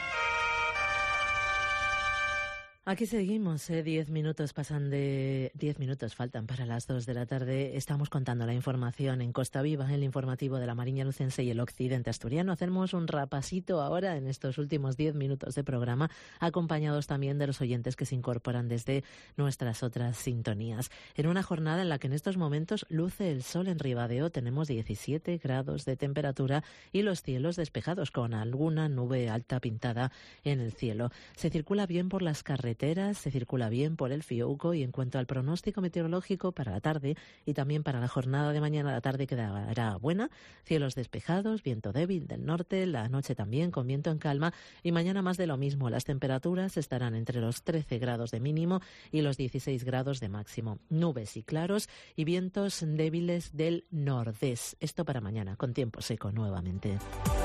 Aquí seguimos, eh, diez minutos pasan de... Diez minutos faltan para las dos de la tarde. Estamos contando la información en Costa Viva, en el informativo de la Mariña Lucense y el Occidente Asturiano. Hacemos un rapasito ahora en estos últimos diez minutos de programa, acompañados también de los oyentes que se incorporan desde nuestras otras sintonías. En una jornada en la que en estos momentos luce el sol en Ribadeo, tenemos diecisiete grados de temperatura y los cielos despejados con alguna nube alta pintada en el cielo. Se circula bien por las carreteras, se circula bien por el Fiouco, y en cuanto al pronóstico meteorológico para la tarde y también para la jornada de mañana, la tarde quedará buena, cielos despejados, viento débil del norte, la noche también con viento en calma, y mañana más de lo mismo. Las temperaturas estarán entre los trece grados de mínimo y los dieciséis grados de máximo. Nubes y claros y vientos débiles del nordés. Esto para mañana, con tiempo seco nuevamente.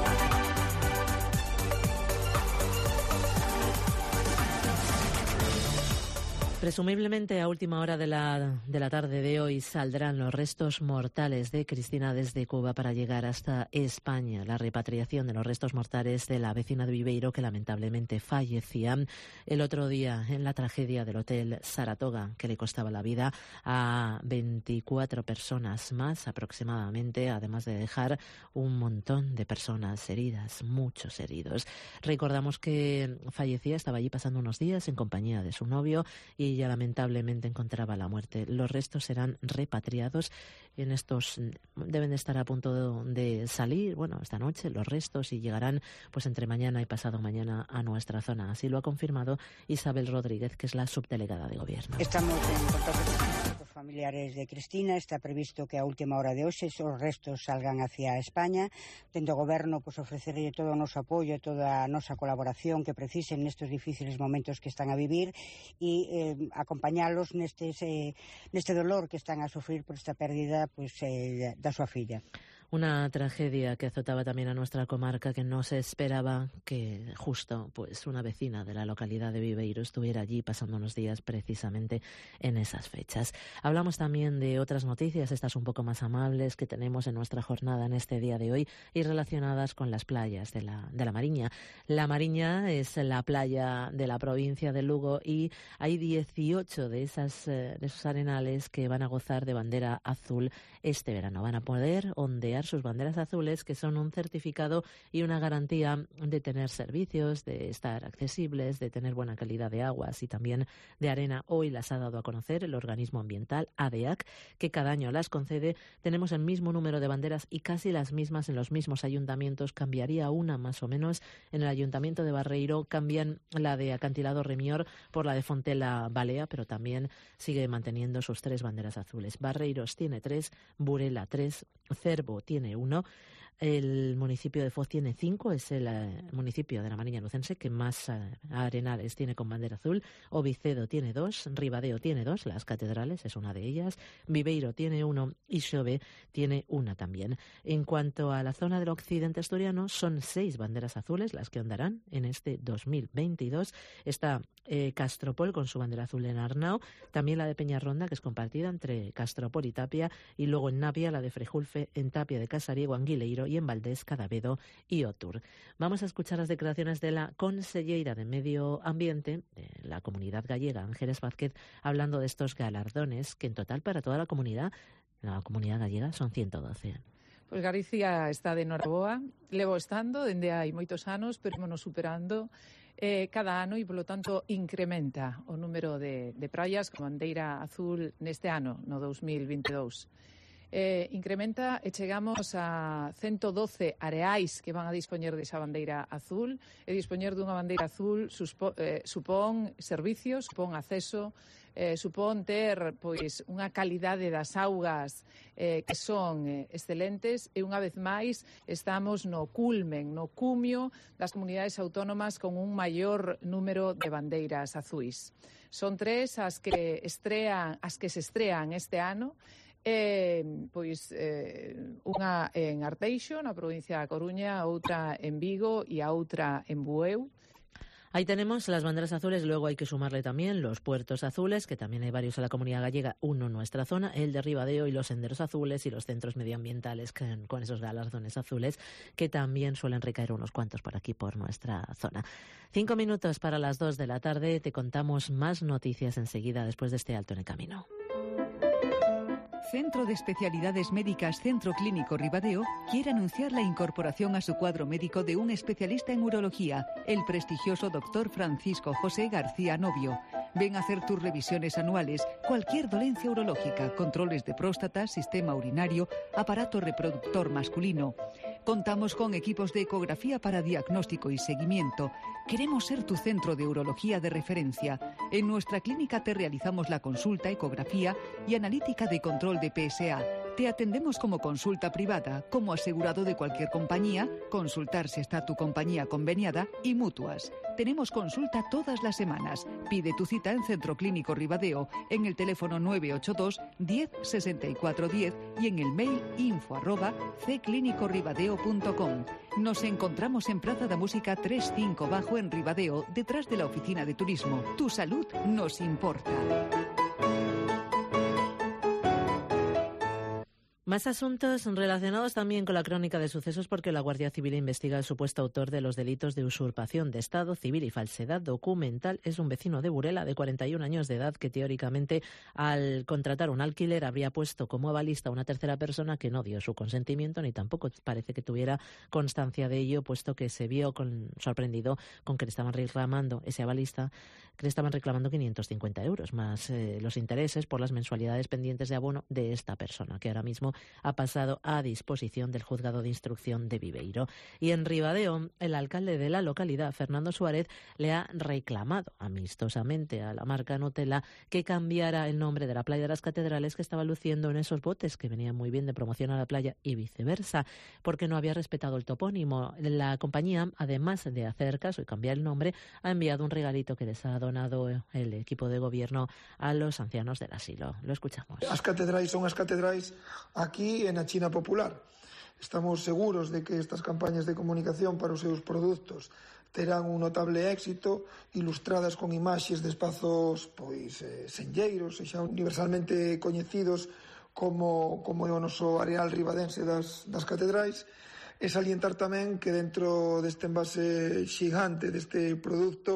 Presumiblemente a última hora de la, de la tarde de hoy saldrán los restos mortales de Cristina desde Cuba para llegar hasta España. La repatriación de los restos mortales de la vecina de Viveiro, que lamentablemente fallecía el otro día en la tragedia del Hotel Saratoga, que le costaba la vida a veinticuatro personas más aproximadamente, además de dejar un montón de personas heridas, muchos heridos. Recordamos que fallecía, estaba allí pasando unos días en compañía de su novio y ella lamentablemente encontraba la muerte. Los restos serán repatriados. En estos deben de estar a punto de salir, bueno, esta noche los restos, y llegarán pues entre mañana y pasado mañana a nuestra zona. Así lo ha confirmado Isabel Rodríguez, que es la subdelegada de Gobierno. Estamos en contacto con los familiares de Cristina. Está previsto que a última hora de hoxe os restos salgan hacia España. Dende o Goberno pues, ofrecerlle todo o noso apoio, toda a nosa colaboración que precisen nestes difíciles momentos que están a vivir e eh, acompañalos nestes, eh, neste dolor que están a sufrir por esta pérdida pues, eh, da súa filla. Una tragedia que azotaba también a nuestra comarca, que no se esperaba que justo pues una vecina de la localidad de Viveiro estuviera allí pasando unos días precisamente en esas fechas. Hablamos también de otras noticias, estas un poco más amables, que tenemos en nuestra jornada en este día de hoy y relacionadas con las playas de la, de la Mariña. La Mariña es la playa de la provincia de Lugo y hay dieciocho de, esas, de esos arenales que van a gozar de bandera azul este verano. Van a poder ondear colorear sus banderas azules, que son un certificado y una garantía de tener servicios, de estar accesibles, de tener buena calidad de aguas y también de arena. Hoy las ha dado a conocer el organismo ambiental A D E A C, que cada año las concede. Tenemos el mismo número de banderas y casi las mismas en los mismos ayuntamientos. Cambiaría una más o menos en el ayuntamiento de Barreiro, cambian la de Acantilado Remior por la de Fontela Balea, pero también sigue manteniendo sus tres banderas azules. Barreiros tiene tres, Burela tres, Cervo tiene uno. El municipio de Foz tiene cinco, es el eh, municipio de la Mariña Lucense que más eh, arenales tiene con bandera azul. Ovicedo tiene dos, Ribadeo tiene dos, Las Catedrales es una de ellas, Viveiro tiene uno y Xove tiene una también. En cuanto a la zona del occidente asturiano, son seis banderas azules las que ondarán en este dos mil veintidós. Está eh, Castropol con su bandera azul en Arnao, también la de Peñarronda, que es compartida entre Castropol y Tapia, y luego en Navia la de Frejulfe, en Tapia de Casariego, Anguileiro y en Valdés, Cadavedo y Otur. Vamos a escuchar las declaraciones de la conselleira de Medio Ambiente de la Comunidad Gallega, Ángeles Vázquez, hablando de estos galardones que en total para toda la comunidad, la comunidad gallega, son ciento doce. Pois Galicia está de noraboa, levo estando dende hai moitos anos, pero nos superando eh, cada ano e, polo tanto, incrementa o número de, de praias con bandeira azul neste ano, no dos mil veintidós. Eh, incrementa e chegamos a ciento doce areais que van a dispoñer desa bandeira azul, e dispoñer dunha bandeira azul suspo, eh, supón servicios, supón acceso, eh, supón ter pois unha calidade das augas eh, que son eh, excelentes, e unha vez máis estamos no culmen, no cumio das comunidades autónomas con un maior número de bandeiras azuis. Son tres as que estrean, as que se estrean este ano. Eh, pois eh, unha en Arteixo, na provincia da Coruña, outra en Vigo e a outra en Bueu. Ahí tenemos las banderas azules, luego hay que sumarle también los puertos azules, que también hay varios en la comunidad gallega, uno en nuestra zona, el de Ribadeo, y los senderos azules y los centros medioambientales con, con esos galardones azules, que también suelen recaer unos cuantos por aquí, por nuestra zona. Cinco minutos para las dos de la tarde, te contamos más noticias enseguida después de este alto en el camino. Centro de Especialidades Médicas Centro Clínico Ribadeo quiere anunciar la incorporación a su cuadro médico de un especialista en urología, el prestigioso doctor Francisco José García Novio. Ven a hacer tus revisiones anuales, cualquier dolencia urológica, controles de próstata, sistema urinario, aparato reproductor masculino. Contamos con equipos de ecografía para diagnóstico y seguimiento. Queremos ser tu centro de urología de referencia. En nuestra clínica te realizamos la consulta, ecografía y analítica de control de P S A. Te atendemos como consulta privada, como asegurado de cualquier compañía, consultar si está tu compañía conveniada y mutuas. Tenemos consulta todas las semanas. Pide tu cita en Centro Clínico Ribadeo, en el teléfono nueve ocho dos, diez, sesenta y cuatro diez y en el mail info arroba c clínico ribadeo punto com. Nos encontramos en Plaza da Música tres cinco Bajo en Ribadeo, detrás de la oficina de turismo. Tu salud nos importa. Más asuntos relacionados también con la crónica de sucesos, porque la Guardia Civil investiga al supuesto autor de los delitos de usurpación de Estado civil y falsedad documental. Es un vecino de Burela de cuarenta y un años de edad que teóricamente al contratar un alquiler habría puesto como avalista a una tercera persona que no dio su consentimiento ni tampoco parece que tuviera constancia de ello, puesto que se vio con, sorprendido con que le estaban reclamando ese avalista, que le estaban reclamando quinientos cincuenta euros más eh, los intereses por las mensualidades pendientes de abono de esta persona, que ahora mismo ha pasado a disposición del Juzgado de Instrucción de Viveiro. Y en Ribadeo, el alcalde de la localidad, Fernando Suárez, le ha reclamado amistosamente a la marca Nutella que cambiara el nombre de la playa de las Catedrales, que estaba luciendo en esos botes que venían muy bien de promoción a la playa, y viceversa, porque no había respetado el topónimo. La compañía, además de hacer caso y cambiar el nombre, ha enviado un regalito que les ha donado el equipo de gobierno a los ancianos del asilo. Lo escuchamos. As catedrais son as catedrais aquí en a China popular. Estamos seguros de que estas campañas de comunicación para os seus produtos terán un notable éxito, ilustradas con imaxes de espazos pois eh, senlleiros e xa universalmente coñecidos como, como é o noso areal ribadense das, das catedrais, e salientar tamén que dentro deste envase xigante deste produto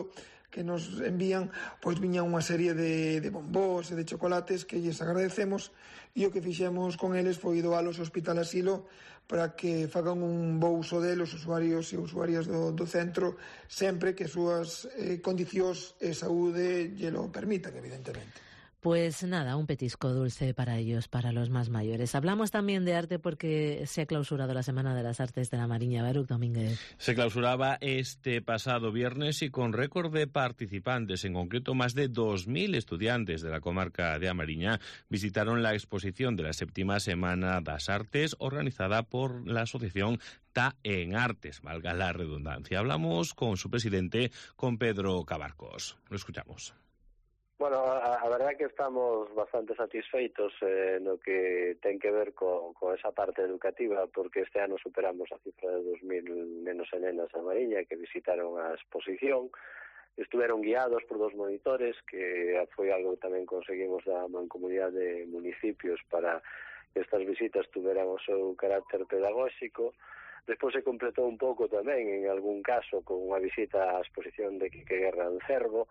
que nos envían, pois viñan unha serie de, de bombós e de chocolates que lles agradecemos, e o que fixemos con eles foi doalos ao Hospital Asilo para que fagan un bo uso deles, usuarios e usuarias do, do centro, sempre que as súas eh, condicións e saúde lle lo permitan, evidentemente. Pues nada, un petisco dulce para ellos, para los más mayores. Hablamos también de arte porque se ha clausurado la Semana de las Artes de la Mariña. Baruch Domínguez. Se clausuraba este pasado viernes y con récord de participantes. En concreto, más de dos mil estudiantes de la comarca de A Mariña visitaron la exposición de la séptima Semana das Artes organizada por la asociación T A en Artes, valga la redundancia. Hablamos con su presidente, con Pedro Cabarcos. Lo escuchamos. Bueno, a, a verdad que estamos bastante satisfeitos eh, no que ten que ver con, con esa parte educativa, porque este ano superamos a cifra de dos mil nenos e nenas a Mariña que visitaron a exposición. Estuveron guiados por dos monitores, que foi algo que tamén conseguimos da Mancomunidade de Municipios para que estas visitas tuveran o seu carácter pedagóxico. Despois se completou un pouco tamén, en algún caso, con unha visita á exposición de Quique Guerra en Cervo.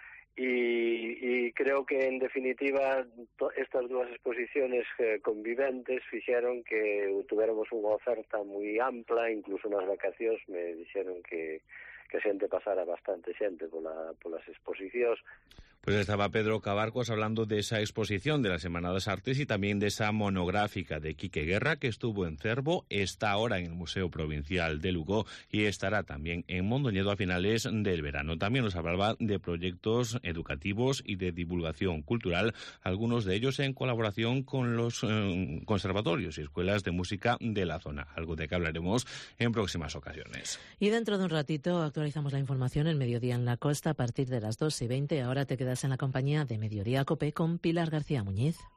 Y, y creo que en definitiva to, estas dúas exposiciones eh, conviventes fixeron que tuviéramos unha oferta moi ampla, incluso nas vacacións me dixeron que, que a xente pasara bastante xente pola, polas exposicións. Pues estaba Pedro Cabarcos hablando de esa exposición de la Semana de las Artes y también de esa monográfica de Quique Guerra que estuvo en Cervo, está ahora en el Museo Provincial de Lugo y estará también en Mondoñedo a finales del verano. También nos hablaba de proyectos educativos y de divulgación cultural, algunos de ellos en colaboración con los eh, conservatorios y escuelas de música de la zona, algo de que hablaremos en próximas ocasiones. Y dentro de un ratito actualizamos la información en Mediodía en la Costa a partir de las dos y veinte. Ahora te quedas en la compañía de Mediodía Cope con Pilar García Muñiz.